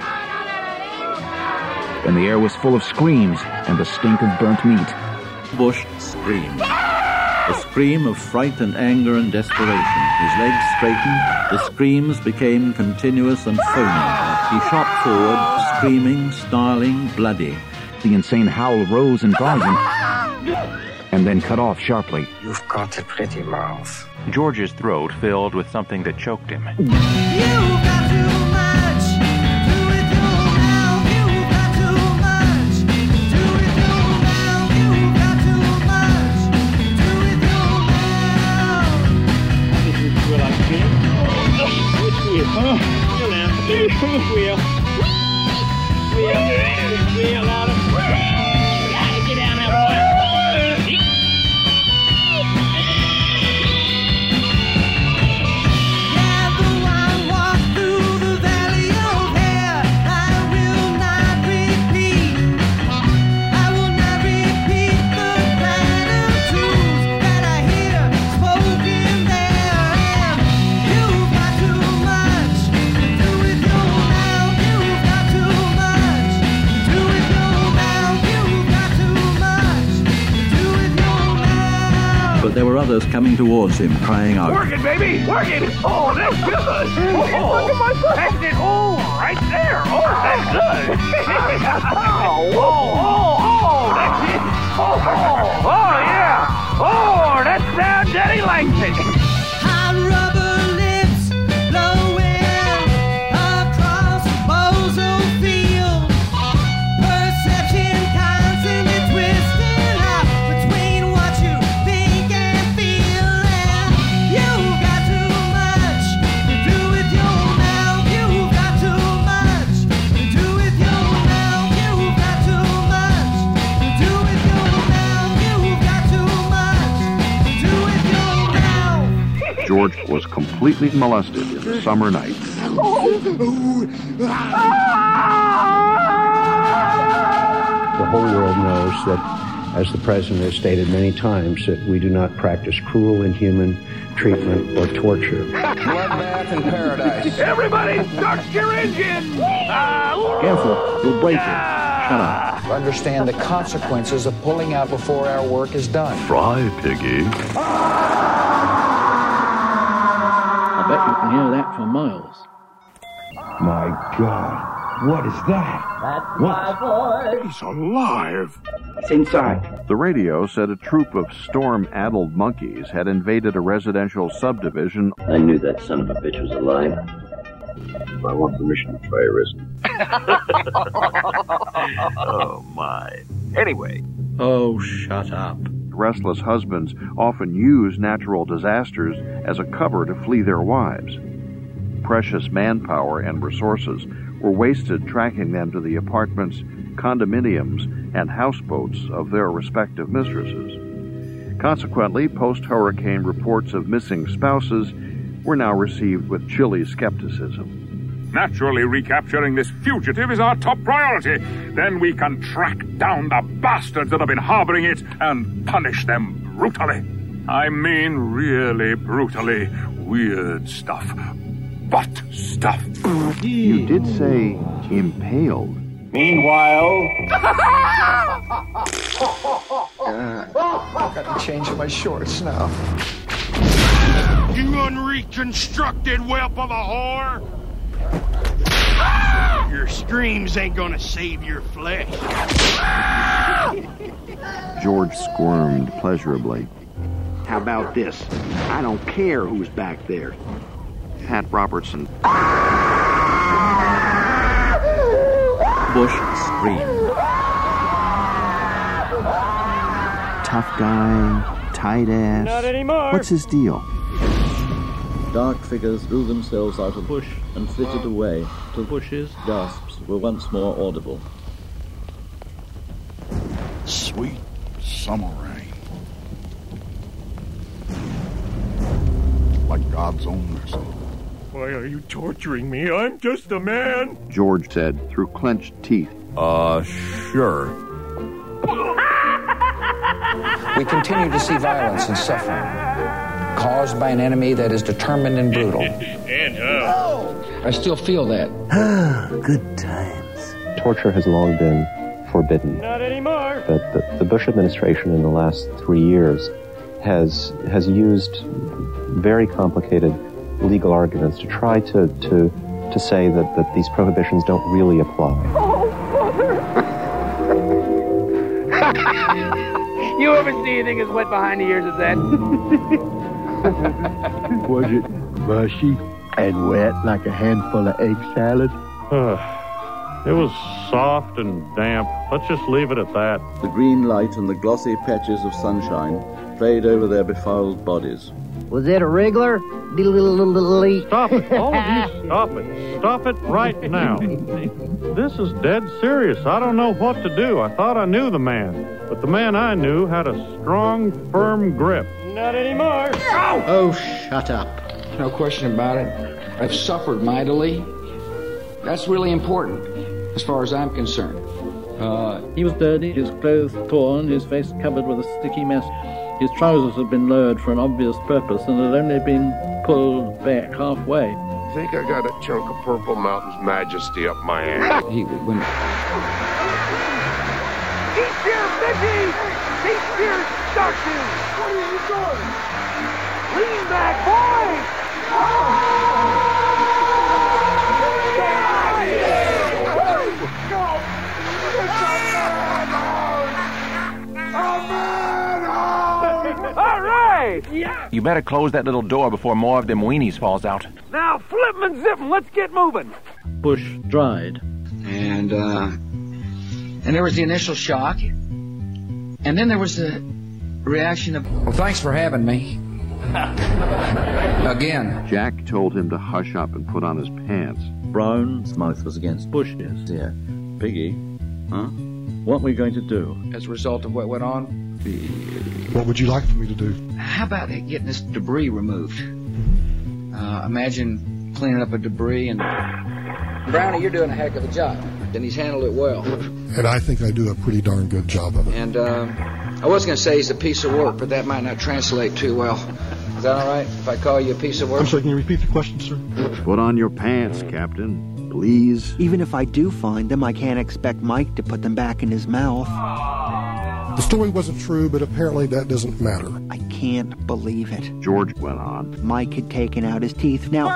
Speaker 11: And the air was full of screams and the stink of burnt meat.
Speaker 3: Bush screamed. A scream of fright and anger and desperation. His legs straightened. The screams became continuous and foaming. He shot forward, screaming, snarling, bloody.
Speaker 11: The insane howl rose in volume and then cut off sharply.
Speaker 10: You've got a pretty mouth.
Speaker 19: George's throat filled with something that choked him.
Speaker 16: You got too much. Do it now. You got too much. Do it now. You got too much. Do it now. This is what I feel. Which wheel? Huh? Wheel now. Wheel. Wheel. Wheel out of. Gotta get down there, boy.
Speaker 3: There were others coming towards him, crying out.
Speaker 16: Work it, baby! Work it! Oh, that's good! Oh, look at my foot! That's it! Oh, right there! Oh, that's good! oh, oh, oh, oh, that's it! Oh, oh, oh, yeah. Oh, that sounds Daddy likes it. Hot rubber lips blowing across Bozo Field. Perception constantly twisting up between what you think and feel. And you've got too much to do with your mouth. You've got too much to do with your mouth. You've got too much to do with your mouth. You've got too much to do with your mouth.
Speaker 4: George was completely molested in the summer night.
Speaker 1: The whole world knows that, as the President has stated many times, that we do not practice cruel, inhuman treatment or torture.
Speaker 17: Bloodbath in paradise.
Speaker 16: Everybody, start your engine! Ah,
Speaker 1: Careful, you'll break it. Shut up.
Speaker 17: Understand the consequences of pulling out before our work is done.
Speaker 26: Fry, piggy.
Speaker 6: I bet you can hear that for miles.
Speaker 2: My God, what is that?
Speaker 22: That's
Speaker 2: What?
Speaker 22: my boy.
Speaker 2: He's alive.
Speaker 22: It's inside.
Speaker 4: The radio said a troop of storm-addled monkeys had invaded a residential subdivision.
Speaker 22: I knew that son of a bitch was alive. I want permission to try a risk.
Speaker 8: Oh, my. Anyway.
Speaker 6: Oh, shut up.
Speaker 4: Restless husbands often use natural disasters as a cover to flee their wives. Precious manpower and resources were wasted tracking them to the apartments, condominiums, and houseboats of their respective mistresses. Consequently, post-hurricane reports of missing spouses were now received with chilly skepticism.
Speaker 12: Naturally, recapturing this fugitive is our top priority. Then we can track down the bastards that have been harboring it and punish them brutally. I mean, really brutally. Weird stuff. Butt stuff.
Speaker 4: You did say impaled.
Speaker 17: Meanwhile... I've got to change my shorts now.
Speaker 2: You unreconstructed whelp of a whore! Your screams ain't gonna save your flesh.
Speaker 4: George squirmed pleasurably.
Speaker 18: How about this? I don't care who's back there.
Speaker 4: Pat Robertson.
Speaker 14: Bush screamed.
Speaker 4: Tough guy, tight ass.
Speaker 16: Not anymore.
Speaker 4: What's his deal?
Speaker 14: Dark figures drew themselves out of bush and flitted away till Bush's gasps were once more audible.
Speaker 2: Sweet summer rain. Like God's own mercy.
Speaker 16: Why are you torturing me? I'm just a man.
Speaker 4: George said through clenched teeth.
Speaker 26: Uh, sure.
Speaker 17: We continue to see violence and suffering caused by an enemy that is determined and brutal.
Speaker 16: And how?
Speaker 17: I still feel that.
Speaker 22: Good times.
Speaker 24: Torture has long been forbidden.
Speaker 16: Not anymore.
Speaker 24: But the, the Bush administration in the last three years has has used very complicated legal arguments to try to to, to say that, that these prohibitions don't really apply.
Speaker 16: Oh, Father!
Speaker 25: You ever see anything as wet behind the ears as that?
Speaker 22: Was it mushy and wet like a handful of egg salad?
Speaker 27: It was soft and damp. Let's just leave it at that.
Speaker 14: The green light and the glossy patches of sunshine played over their befouled bodies.
Speaker 22: Was it a wriggler?
Speaker 27: Stop it. All of you, stop it. Stop it right now. This is dead serious. I don't know what to do. I thought I knew the man. But the man I knew had a strong, firm grip.
Speaker 16: Not anymore.
Speaker 6: Oh, shut up.
Speaker 17: No question about it. I've suffered mightily. That's really important, as far as I'm concerned.
Speaker 6: Uh, he was dirty, his clothes torn, his face covered with a sticky mess. His trousers had been lowered for an obvious purpose and had only been pulled back halfway.
Speaker 28: I think I got a chunk of Purple Mountain's Majesty up my ass.
Speaker 17: He when
Speaker 16: Keep here, Mickey! Keep here, start you! What are you doing? Lean back, boy! Oh!
Speaker 26: way! Yeah!
Speaker 19: You better close that little door before more of them weenies falls out.
Speaker 26: Now flip 'em and zip 'em. Let's get moving.
Speaker 6: Bush dried.
Speaker 17: And, uh, and there was the initial shock. And then there was the reaction of, well, thanks for having me. Again.
Speaker 4: Jack told him to hush up and put on his pants.
Speaker 6: Brown's mouth was against Bush's ear. Piggy, huh? What were we going to do?
Speaker 17: As a result of what went on,
Speaker 5: what would you like for me to do?
Speaker 17: how about getting this debris removed? Uh, imagine cleaning up a debris and... Brownie, you're doing a heck of a job. And he's handled it well.
Speaker 5: And I think I do a pretty darn good job of it.
Speaker 17: And, uh, I was going to say he's a piece of work, but that might not translate too well. Is that all right if I call you a piece of work?
Speaker 5: I'm sorry, can you repeat the question, sir?
Speaker 4: Put on your pants, Captain. Please.
Speaker 7: Even if I do find them, I can't expect Mike to put them back in his mouth.
Speaker 5: The story wasn't true, but apparently that doesn't matter.
Speaker 7: I can't believe it.
Speaker 4: George went on.
Speaker 7: Mike had taken out his teeth. Now,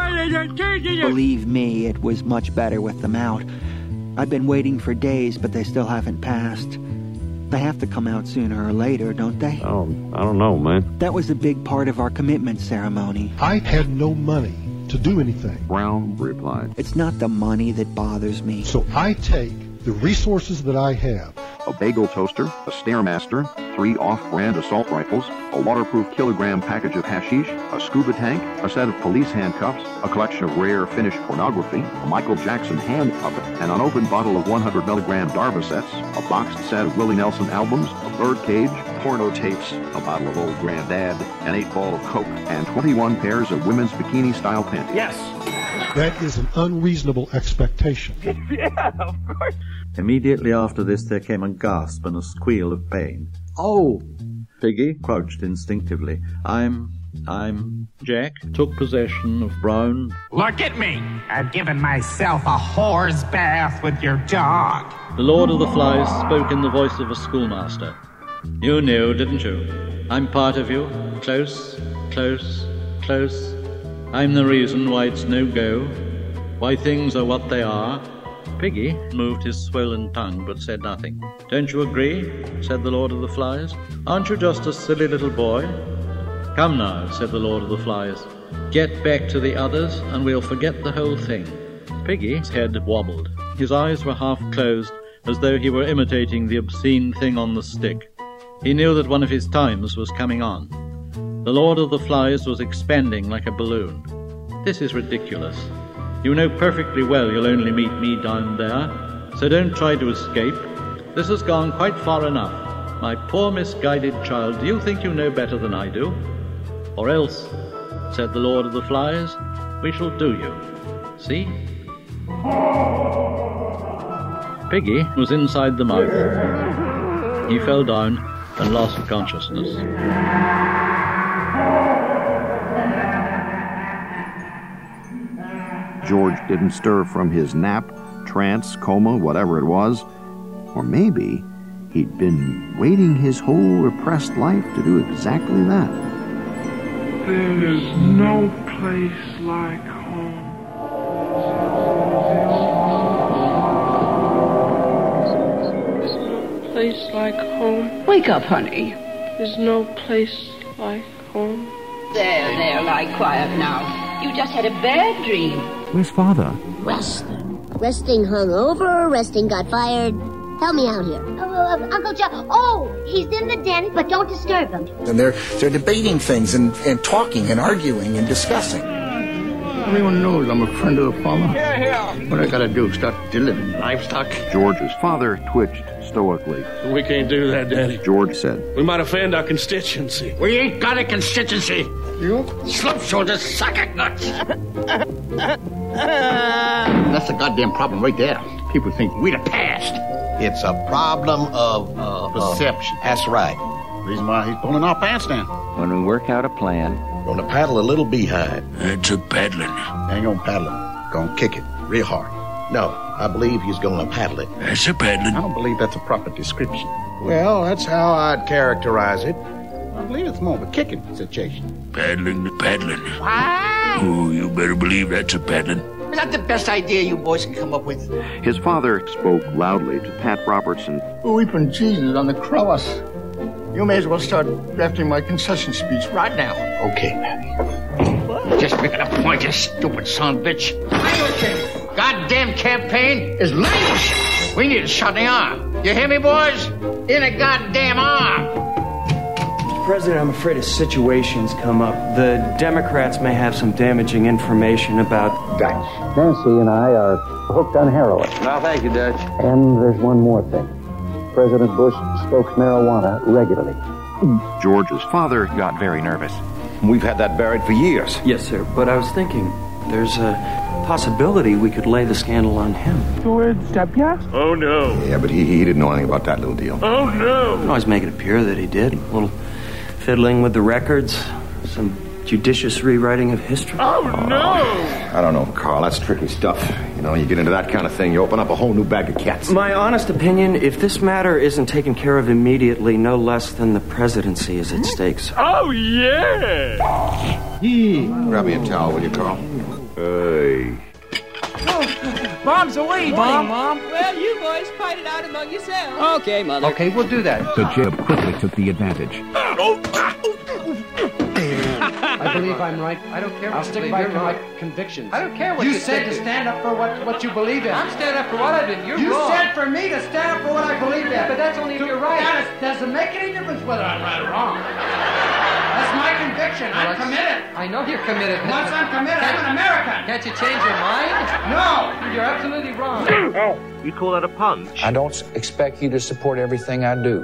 Speaker 7: believe me, it was much better with them out. I've been waiting for days, but they still haven't passed. They have to come out sooner or later, don't they?
Speaker 27: Oh, I don't know, man.
Speaker 7: That was a big part of our commitment ceremony.
Speaker 5: I had no money to do anything.
Speaker 4: Brown replied.
Speaker 7: It's not the money that bothers me.
Speaker 5: So I take the resources that I have.
Speaker 4: A bagel toaster, a Stairmaster, three off-brand assault rifles, a waterproof kilogram package of hashish, a scuba tank, a set of police handcuffs, a collection of rare Finnish pornography, a Michael Jackson hand puppet, an unopened bottle of one hundred milligram Darvocets, a boxed set of Willie Nelson albums, a birdcage, porno tapes, a bottle of Old Granddad, an eight ball of Coke, and twenty-one pairs of women's bikini-style panties.
Speaker 26: Yes!
Speaker 5: That is an unreasonable expectation.
Speaker 26: Yeah, of course.
Speaker 6: Immediately after this, there came a gasp and a squeal of pain.
Speaker 17: Oh!
Speaker 6: Piggy crouched instinctively. I'm... I'm... Jack took possession of Brown.
Speaker 9: Look at me! I've given myself a whore's bath with your dog.
Speaker 6: The Lord of the Flies spoke in the voice of a schoolmaster. You knew, didn't you? I'm part of you. Close, close, close. I'm the reason why it's no go. Why things are what they are. Piggy moved his swollen tongue but said nothing. Don't you agree? Said the Lord of the Flies. Aren't you just a silly little boy? Come now, said the Lord of the Flies. Get back to the others and we'll forget the whole thing. Piggy's head wobbled. His eyes were half closed as though he were imitating the obscene thing on the stick. He knew that one of his times was coming on. The Lord of the Flies was expanding like a balloon. This is ridiculous. You know perfectly well you'll only meet me down there, so don't try to escape. This has gone quite far enough. My poor misguided child, do you think you know better than I do? Or else, said the Lord of the Flies, we shall do you. See? Piggy was inside the mouth. He fell down and lost consciousness.
Speaker 4: George didn't stir from his nap, trance, coma, whatever it was. Or maybe he'd been waiting his whole repressed life to do exactly that.
Speaker 13: There is no place like home. There's no place like home.
Speaker 15: Wake up, honey.
Speaker 13: There's no place like home.
Speaker 15: There, there, lie quiet now. You just had a bad dream.
Speaker 11: Where's Father?
Speaker 20: Resting. Resting hungover, resting got fired. Help me out here.
Speaker 21: Uh, uh, Uncle Joe. Oh, he's in the den, but don't disturb him.
Speaker 23: And they're they're debating things and, and talking and arguing and discussing.
Speaker 29: Everyone knows I'm a friend of the farmer.
Speaker 13: Here, here.
Speaker 29: What I gotta do, start delivering livestock?
Speaker 4: George's father twitched stoically.
Speaker 13: We can't do that, Daddy.
Speaker 4: George said,
Speaker 13: We might offend our constituency.
Speaker 29: We ain't got a constituency. You slump shoulders, suck at nuts. That's the goddamn problem right there. People think we the past.
Speaker 30: It's a problem of uh,
Speaker 29: perception.
Speaker 30: Uh, that's right.
Speaker 29: Reason why he's pulling our pants down.
Speaker 24: When we work out a plan,
Speaker 30: gonna paddle a little behind.
Speaker 29: That's a paddling.
Speaker 30: Ain't gonna paddle it. Gonna kick it real hard. No, I believe he's gonna paddle it.
Speaker 29: That's a paddling.
Speaker 30: I don't believe that's a proper description. Well, that's how I'd characterize it.
Speaker 29: I believe it's more of a kicking situation. Paddling, paddling.
Speaker 21: Wow.
Speaker 29: Oh, you better believe that's a paddling.
Speaker 30: Is that the best idea you boys can come up with?
Speaker 4: His father spoke loudly to Pat Robertson.
Speaker 29: Weeping Jesus on the cross.
Speaker 1: You may as well start drafting my concession speech right now.
Speaker 30: Okay, Patty.
Speaker 29: Just picking a point, you stupid son of a bitch. Goddamn campaign is languishing. We need a shot in the arm. You hear me, boys? In a goddamn arm.
Speaker 2: Mister President, I'm afraid a situation's come up. The Democrats may have some damaging information about Dutch.
Speaker 24: Nancy and I are hooked on heroin.
Speaker 29: No, thank you, Dutch.
Speaker 24: And there's one more thing. President Bush smokes marijuana regularly.
Speaker 4: George's father got very nervous.
Speaker 3: We've had that buried for years.
Speaker 2: Yes, sir, but I was thinking there's a possibility we could lay the scandal on him.
Speaker 3: George W? Oh, no. Yeah, but he, he didn't know anything about that little deal.
Speaker 2: Oh, no. You can always make it appear that he did. A little fiddling with the records, some judicious rewriting of history.
Speaker 3: Oh, no! I don't know, Carl. That's tricky stuff. You know, you get into that kind of thing, you open up a whole new bag of cats.
Speaker 2: My honest opinion, if this matter isn't taken care of immediately, no less than the presidency is at stake, sir.
Speaker 3: Oh, yeah! Grab me a towel, will you, Carl? Hey.
Speaker 8: Mom's away,
Speaker 10: Morning,
Speaker 8: Mom.
Speaker 10: Mom. Well, you boys fight it out among yourselves. Okay, Mother.
Speaker 3: Okay, we'll do that.
Speaker 11: So Jacob quickly took the advantage.
Speaker 12: I believe I'm right. I don't care what
Speaker 8: I'll
Speaker 12: you
Speaker 8: stick
Speaker 12: believe.
Speaker 8: by
Speaker 12: You're
Speaker 8: to my
Speaker 12: wrong.
Speaker 8: convictions.
Speaker 12: I don't care what
Speaker 8: You
Speaker 12: you,
Speaker 8: said
Speaker 12: say.
Speaker 8: to
Speaker 12: stand up for what, what you believe in.
Speaker 8: I'm standing up for what I did. You're
Speaker 12: you
Speaker 8: wrong.
Speaker 12: said for me to stand up for what I believe in.
Speaker 8: But that's only if you're right.
Speaker 12: That is, doesn't make any difference whether I'm right or wrong. That's my conviction.
Speaker 8: Well,
Speaker 12: I'm committed.
Speaker 8: I know you're committed.
Speaker 12: Once I'm committed, I'm an American.
Speaker 8: Can't you change your mind?
Speaker 12: No.
Speaker 8: You're absolutely wrong.
Speaker 3: Oh, you call that a punch?
Speaker 17: I don't expect you to support everything I do.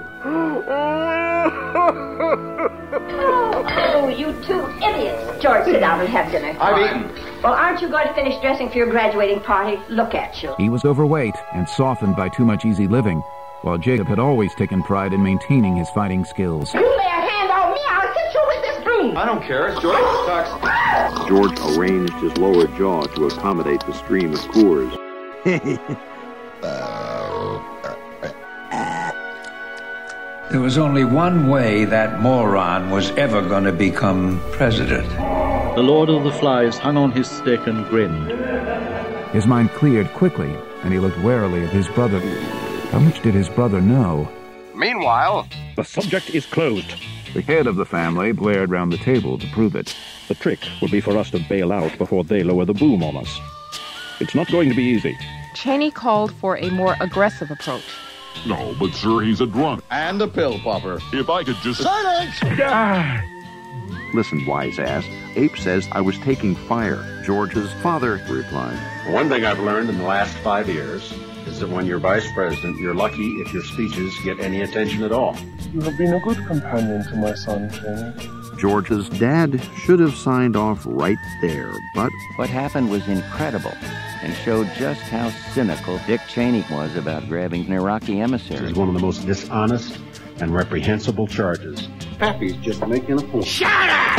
Speaker 15: Oh, you two idiots. George, sit down and have dinner.
Speaker 3: I've eaten.
Speaker 15: Well, aren't you going to finish dressing for your graduating party? Look at you.
Speaker 11: He was overweight and softened by too much easy living, while Jacob had always taken pride in maintaining his fighting skills.
Speaker 15: You lay a hand on me, I'll hit you with this broom.
Speaker 3: I don't care. It's George. Talks.
Speaker 4: George arranged his lower jaw to accommodate the stream of Coors.
Speaker 14: There was only one way that moron was ever going to become president.
Speaker 6: The Lord of the Flies hung on his stick and grinned.
Speaker 11: His mind cleared quickly, and he looked warily at his brother. How much did his brother know?
Speaker 28: Meanwhile,
Speaker 11: the subject is closed. The head of the family glared round the table to prove it.
Speaker 18: The trick would be for us to bail out before they lower the boom on us. It's not going to be easy.
Speaker 22: Cheney called for a more aggressive approach.
Speaker 28: No, but sir, he's a drunk. And a pill popper. If I could just...
Speaker 4: Silence! Listen, wise ass. Ape says I was taking fire. George's father replied.
Speaker 28: One thing I've learned in the last five years is that when you're vice president, you're lucky if your speeches get any attention at all.
Speaker 25: You have been a good companion to my son, Cheney.
Speaker 4: George's dad should have signed off right there, but...
Speaker 31: What happened was incredible and showed just how cynical Dick Cheney was about grabbing an Iraqi emissary.
Speaker 28: This is one of the most dishonest and reprehensible charges.
Speaker 30: Pappy's just making a point.
Speaker 28: Shut up!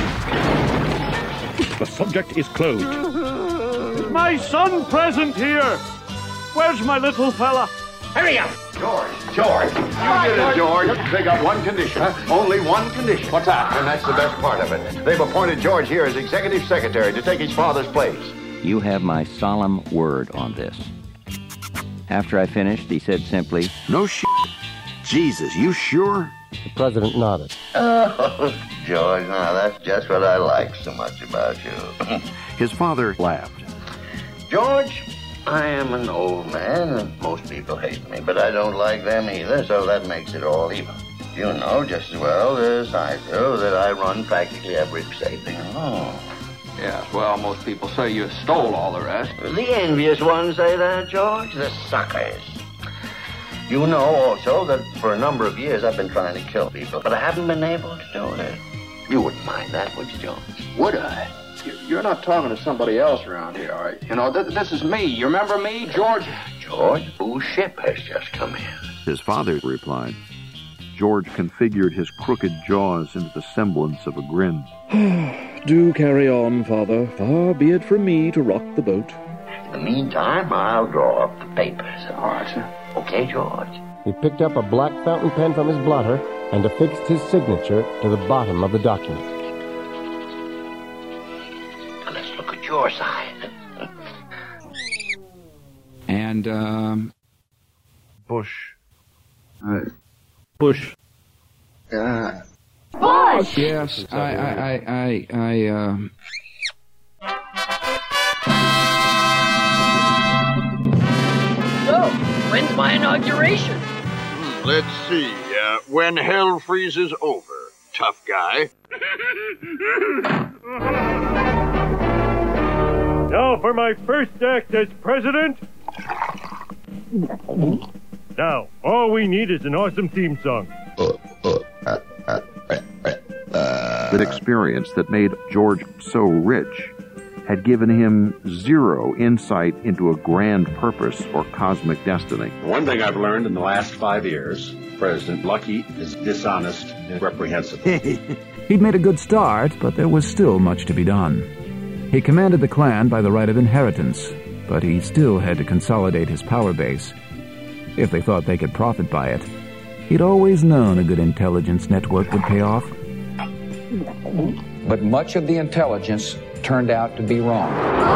Speaker 18: The subject is closed.
Speaker 27: Is my son present here? Where's my little fella?
Speaker 28: Hurry up! George, George, you did it, George. They got one condition. Only one condition. What's that? And that's the best part of it. They've appointed George here as executive secretary to take his father's place.
Speaker 31: You have my solemn word on this. After I finished, he said simply,
Speaker 4: No shit. Jesus, you sure?
Speaker 25: The president nodded.
Speaker 32: Oh, George, now that's just what I like so much about you.
Speaker 4: His father laughed.
Speaker 32: George, I am an old man, and most people hate me, but I don't like them either, so that makes it all even. You know just as well as I do that I run practically every state thing alone.
Speaker 17: Yes, well, most people say you stole all the rest.
Speaker 32: The envious ones say that, George. The suckers. You know also that for a number of years I've been trying to kill people, but I haven't been able to do it. You wouldn't mind that, would you, Jones?
Speaker 17: Would I? You're not talking to somebody else around here, all right? You know, th- this is me. You remember me, George?
Speaker 32: George, whose ship has just come in?
Speaker 4: His father replied. George configured his crooked jaws into the semblance of a grin.
Speaker 18: Do carry on, Father. Far be it from me to rock the boat.
Speaker 32: In the meantime, I'll draw up the papers. All right, sir. Okay, George?
Speaker 25: He picked up a black fountain pen from his blotter and affixed his signature to the bottom of the document.
Speaker 32: Now let's look at your side. And, um...
Speaker 28: Bush.
Speaker 6: Uh, Bush.
Speaker 30: Uh,
Speaker 15: Bush!
Speaker 11: Yes, I, I, I, I, I, uh...
Speaker 10: So, when's my inauguration?
Speaker 1: Let's see, uh, when hell freezes over, tough guy.
Speaker 27: Now for my first act as president. Now, all we need is an awesome theme song.
Speaker 4: That experience that made George so rich had given him zero insight into a grand purpose or cosmic destiny.
Speaker 5: One thing I've learned in the last five years, President Lucky is dishonest and reprehensible.
Speaker 11: He'd made a good start, but there was still much to be done. He commanded the clan by the right of inheritance, but he still had to consolidate his power base. If they thought they could profit by it, he'd always known a good intelligence network would pay off.
Speaker 17: But much of the intelligence turned out to be wrong.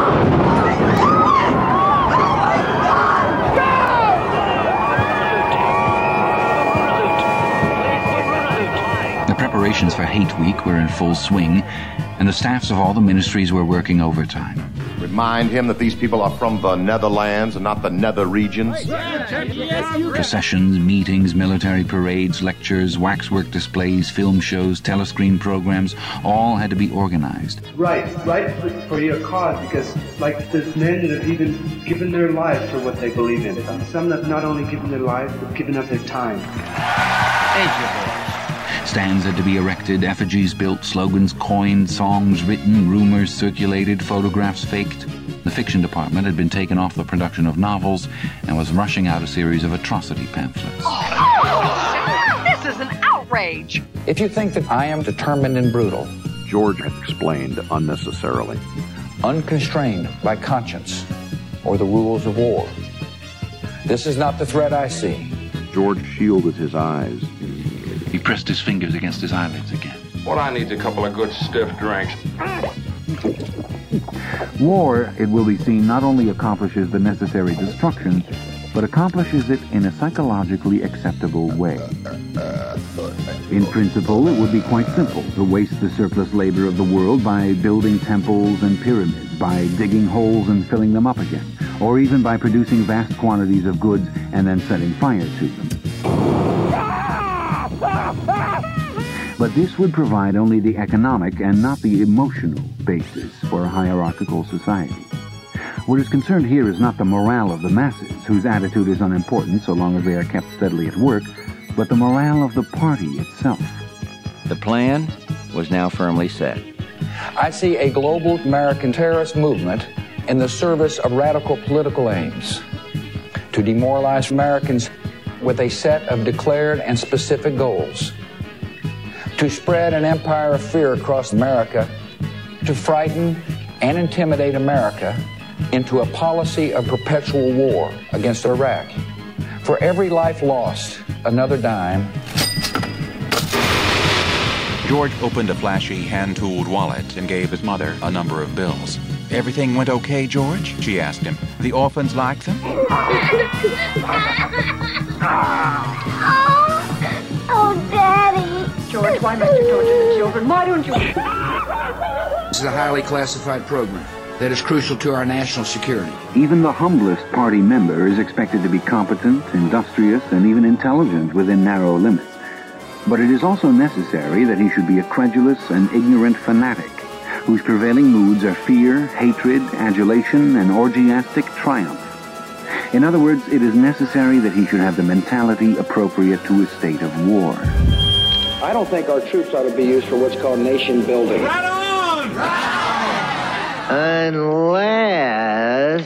Speaker 7: The preparations for Hate Week were in full swing, and the staffs of all the ministries were working overtime.
Speaker 3: Remind him that these people are from the Netherlands and not the nether regions.
Speaker 7: Processions, meetings, military parades, lectures, waxwork displays, film shows, telescreen programs, all had to be organized.
Speaker 9: Right, right for, for your cause, because, like, there's men that have even given their lives for what they believe in. Some have not only given their lives, but given up their time.
Speaker 7: Thank you, boys. Stands had to be erected, effigies built, slogans coined, songs written, rumors circulated, photographs faked. The fiction department had been taken off the production of novels and was rushing out a series of atrocity pamphlets.
Speaker 10: Oh, this is an outrage!
Speaker 17: If you think that I am determined and brutal,
Speaker 4: George had explained unnecessarily.
Speaker 17: Unconstrained by conscience or the rules of war, this is not the threat I see.
Speaker 4: George shielded his eyes.
Speaker 7: He pressed his fingers against his eyelids again.
Speaker 1: What I need is a couple of good stiff drinks.
Speaker 11: War, it will be seen, not only accomplishes the necessary destruction, but accomplishes it in a psychologically acceptable way. In principle, it would be quite simple to waste the surplus labor of the world by building temples and pyramids, by digging holes and filling them up again, or even by producing vast quantities of goods and then setting fire to them. But this would provide only the economic and not the emotional basis for a hierarchical society. What is concerned here is not the morale of the masses, whose attitude is unimportant so long as they are kept steadily at work, but the morale of the party itself.
Speaker 31: The plan was now firmly set.
Speaker 17: I see a global American terrorist movement in the service of radical political aims to demoralize Americans with a set of declared and specific goals, to spread an empire of fear across America, to frighten and intimidate America into a policy of perpetual war against Iraq. For every life lost, another dime.
Speaker 13: George opened a flashy, hand-tooled wallet and gave his mother a number of bills. Everything went okay, George? She asked him. The orphans liked them?
Speaker 15: Oh, Daddy.
Speaker 10: George, why must you torture the children? Why don't you...
Speaker 12: This is a highly classified program that is crucial to our national security.
Speaker 11: Even the humblest party member is expected to be competent, industrious, and even intelligent within narrow limits. But it is also necessary that he should be a credulous and ignorant fanatic, whose prevailing moods are fear, hatred, adulation, and orgiastic triumph. In other words, it is necessary that he should have the mentality appropriate to a state of war.
Speaker 16: I don't think our troops ought to be used for what's called nation building.
Speaker 12: Right on!
Speaker 31: Unless...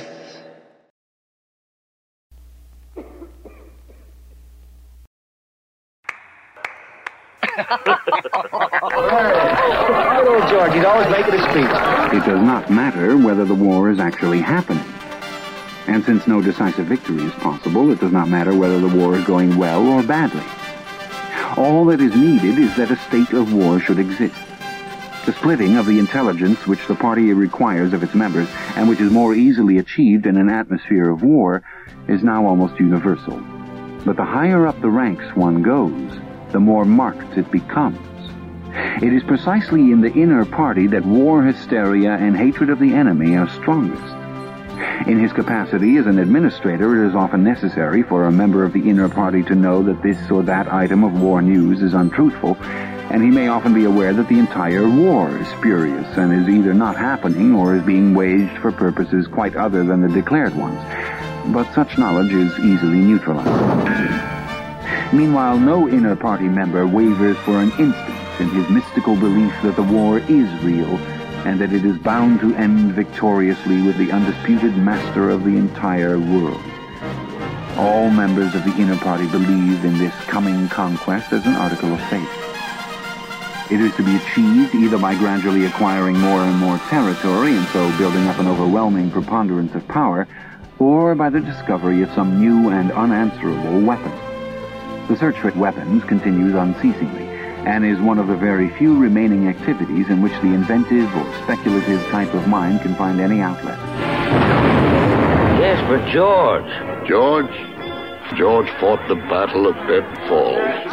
Speaker 9: Good old George, he's always making a speech.
Speaker 11: It does not matter whether the war is actually happening. And since no decisive victory is possible, it does not matter whether the war is going well or badly. All that is needed is that a state of war should exist. The splitting of the intelligence which the party requires of its members, and which is more easily achieved in an atmosphere of war, is now almost universal. But the higher up the ranks one goes, the more marked it becomes. It is precisely in the inner party that war hysteria and hatred of the enemy are strongest. In his capacity as an administrator, it is often necessary for a member of the inner party to know that this or that item of war news is untruthful, and he may often be aware that the entire war is spurious and is either not happening or is being waged for purposes quite other than the declared ones. But such knowledge is easily neutralized. Meanwhile, no inner party member wavers for an instant in his mystical belief that the war is real and that it is bound to end victoriously with the undisputed master of the entire world. All members of the inner party believe in this coming conquest as an article of faith. It is to be achieved either by gradually acquiring more and more territory and so building up an overwhelming preponderance of power, or by the discovery of some new and unanswerable weapon. The search for weapons continues unceasingly, and is one of the very few remaining activities in which the inventive or speculative type of mind can find any outlet.
Speaker 32: Yes, but George.
Speaker 1: George? George fought the Battle of Bed Falls.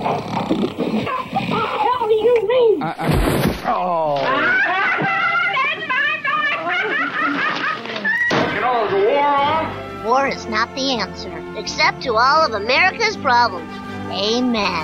Speaker 15: What do you mean?
Speaker 32: I, I, oh.
Speaker 1: You know, is the war on?
Speaker 2: War is not the answer, except to all of America's problems. Amen.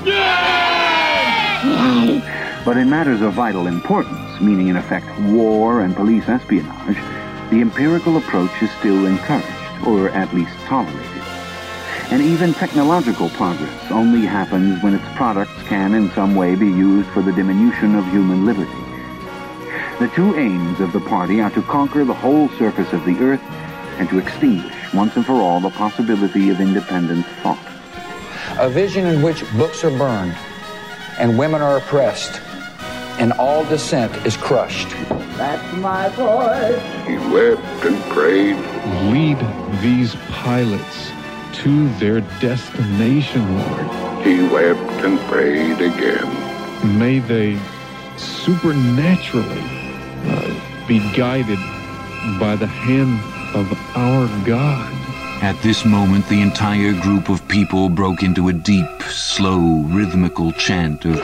Speaker 2: Yay!
Speaker 11: But in matters of vital importance, meaning in effect war and police espionage, the empirical approach is still encouraged, or at least tolerated. And even technological progress only happens when its products can in some way be used for the diminution of human liberty. The two aims of the party are to conquer the whole surface of the earth and to extinguish once and for all the possibility of independent thought.
Speaker 12: A vision in which books are burned and women are oppressed and all dissent is crushed.
Speaker 2: That's my voice.
Speaker 1: He wept and prayed.
Speaker 8: Lead these pilots to their destination, Lord.
Speaker 1: He wept and prayed again.
Speaker 8: May they supernaturally uh, be guided by the hand of our God.
Speaker 7: At this moment, the entire group of people broke into a deep, slow, rhythmical chant of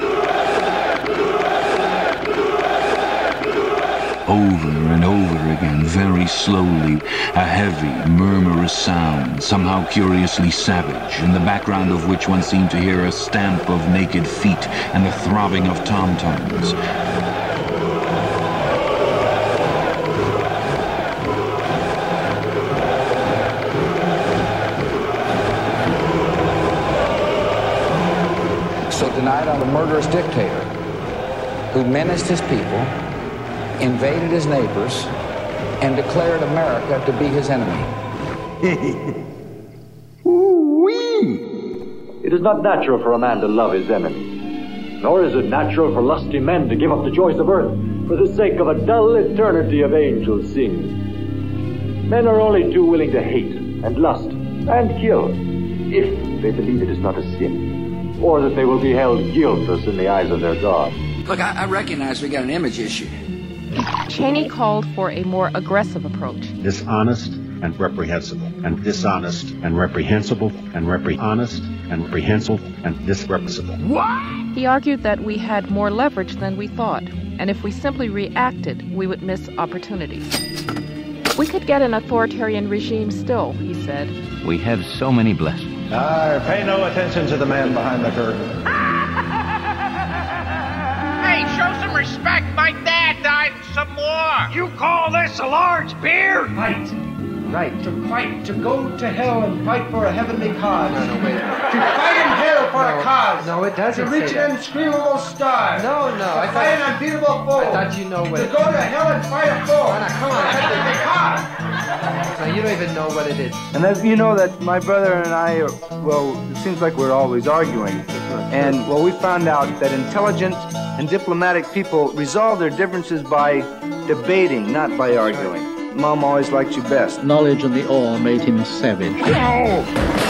Speaker 7: over and over again, very slowly, a heavy, murmurous sound, somehow curiously savage, in the background of which one seemed to hear a stamp of naked feet and the throbbing of tom-toms.
Speaker 12: Tonight on a murderous dictator who menaced his people, invaded his neighbors, and declared America to be his enemy.
Speaker 14: Ooh-wee! It is not natural for a man to love his enemy, nor is it natural for lusty men to give up the joys of earth for the sake of a dull eternity of angels singing. Men are only too willing to hate and lust and kill if they believe it is not a sin, or that they will be held guiltless in the eyes of their God.
Speaker 12: Look, I, I recognize we got an image issue.
Speaker 18: Cheney called for a more aggressive approach.
Speaker 5: Dishonest and reprehensible, and dishonest and reprehensible, and repre honest and reprehensible, and disreprehensible.
Speaker 18: What? He argued that we had more leverage than we thought, and if we simply reacted, we would miss opportunities. We could get an authoritarian regime still, he said.
Speaker 31: We have so many blessings.
Speaker 30: Ah, pay no attention to the man behind the curtain.
Speaker 19: Hey, show some respect. My dad died and some more.
Speaker 20: You call this a large beer?
Speaker 9: Fight. Right. To fight. To go to hell and fight for a heavenly cause.
Speaker 14: No, no, wait.
Speaker 9: To fight in hell for
Speaker 14: no,
Speaker 9: a cause.
Speaker 14: No, it doesn't
Speaker 9: To reach
Speaker 14: say that.
Speaker 9: an unscreamable star.
Speaker 14: No, no.
Speaker 9: To
Speaker 14: I
Speaker 9: fight
Speaker 14: thought,
Speaker 9: an unbeatable foe.
Speaker 14: I thought you know what
Speaker 9: To
Speaker 14: it
Speaker 9: go to hell and fight a foe.
Speaker 14: No, no, come on.
Speaker 9: For a heavenly cause.
Speaker 14: No, you don't even know what it is.
Speaker 21: And as you know that my brother and I, are, well, it seems like we're always arguing. And, well, we found out that intelligent and diplomatic people resolve their differences by debating, not by arguing. Mom always liked you best.
Speaker 6: Knowledge and the awe made him savage.
Speaker 21: No!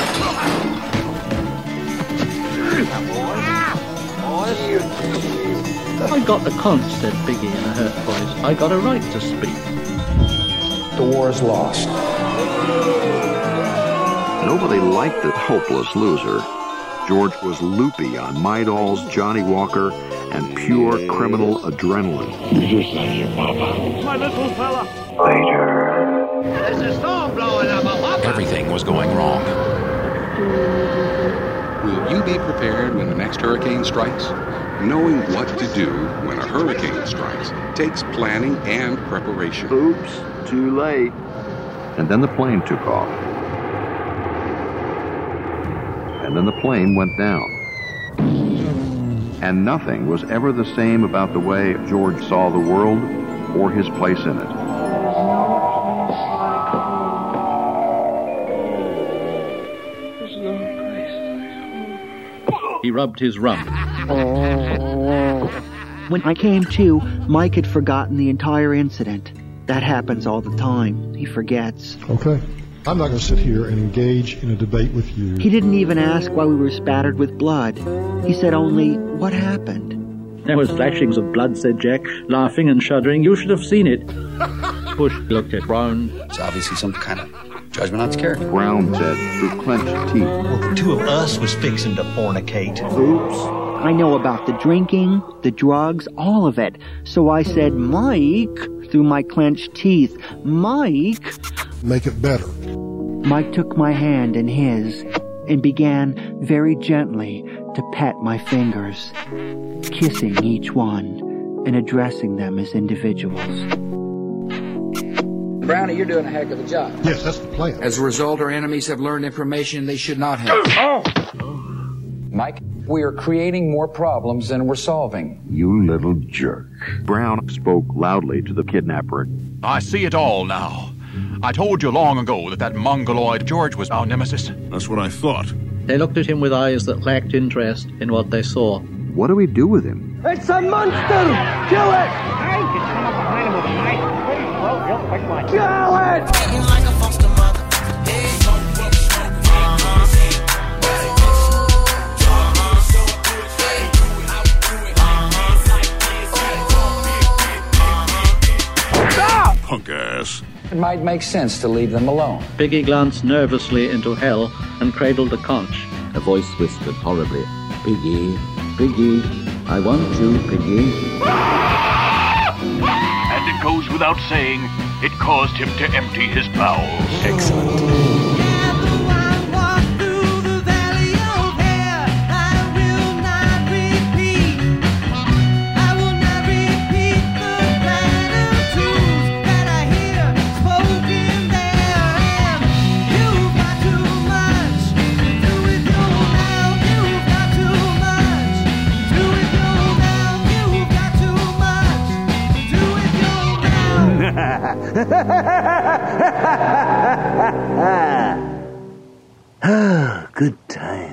Speaker 6: I got the con, said Biggie in a hurt voice. I got a right to speak.
Speaker 12: The war is lost.
Speaker 4: Nobody liked the hopeless loser, George was loopy on Midol's Johnny Walker and pure criminal adrenaline.
Speaker 3: Is this like your papa?
Speaker 20: My little fella.
Speaker 3: Later.
Speaker 19: There's a storm blowing up a whopper.
Speaker 7: Everything was going wrong.
Speaker 10: Will you be prepared when the next hurricane strikes? Knowing what to do when a hurricane strikes takes planning and preparation.
Speaker 4: Oops, too late. And then the plane took off. And then the plane went down. And nothing was ever the same about the way George saw the world or his place in it.
Speaker 6: He rubbed his rump.
Speaker 13: When I came to, Mike had forgotten the entire incident. That happens all the time. He forgets.
Speaker 17: Okay. I'm not going to sit here and engage in a debate with you.
Speaker 13: He didn't even ask why we were spattered with blood. He said only, what happened?
Speaker 6: There was flashings of blood, said Jack, laughing and shuddering. You should have seen it. Bush looked at Brown.
Speaker 22: It's obviously some kind of judgment on his character.
Speaker 4: Brown said through clenched teeth.
Speaker 23: Well, the two of us was fixing to fornicate.
Speaker 13: Oops. I know about the drinking, the drugs, all of it. So I said, Mike, through my clenched teeth. Mike.
Speaker 17: Make it better.
Speaker 13: Mike took my hand in his and began very gently to pet my fingers, kissing each one and addressing them as individuals.
Speaker 12: Brownie, you're doing a heck of a job.
Speaker 17: Yes, that's the plan.
Speaker 12: As a result, our enemies have learned information they should not have. Oh! Mike, we are creating more problems than we're solving.
Speaker 4: You little jerk. Brown spoke loudly to the kidnapper.
Speaker 24: I see it all now. I told you long ago that that mongoloid George was our nemesis.
Speaker 25: That's what I thought.
Speaker 6: They looked at him with eyes that lacked interest in what they saw.
Speaker 4: What do we do with him?
Speaker 20: It's a monster! Kill it! I can come up behind him with a knife. Pretty well, real quick one. Kill it! Like a foster mother.
Speaker 25: Punk ass.
Speaker 12: It might make sense to leave them alone.
Speaker 6: Piggy glanced nervously into hell and cradled a conch.
Speaker 31: A voice whispered horribly, Piggy, Piggy, I want you, Piggy.
Speaker 20: And it goes without saying, it caused him to empty his bowels.
Speaker 25: Excellent.
Speaker 31: Ah, good time.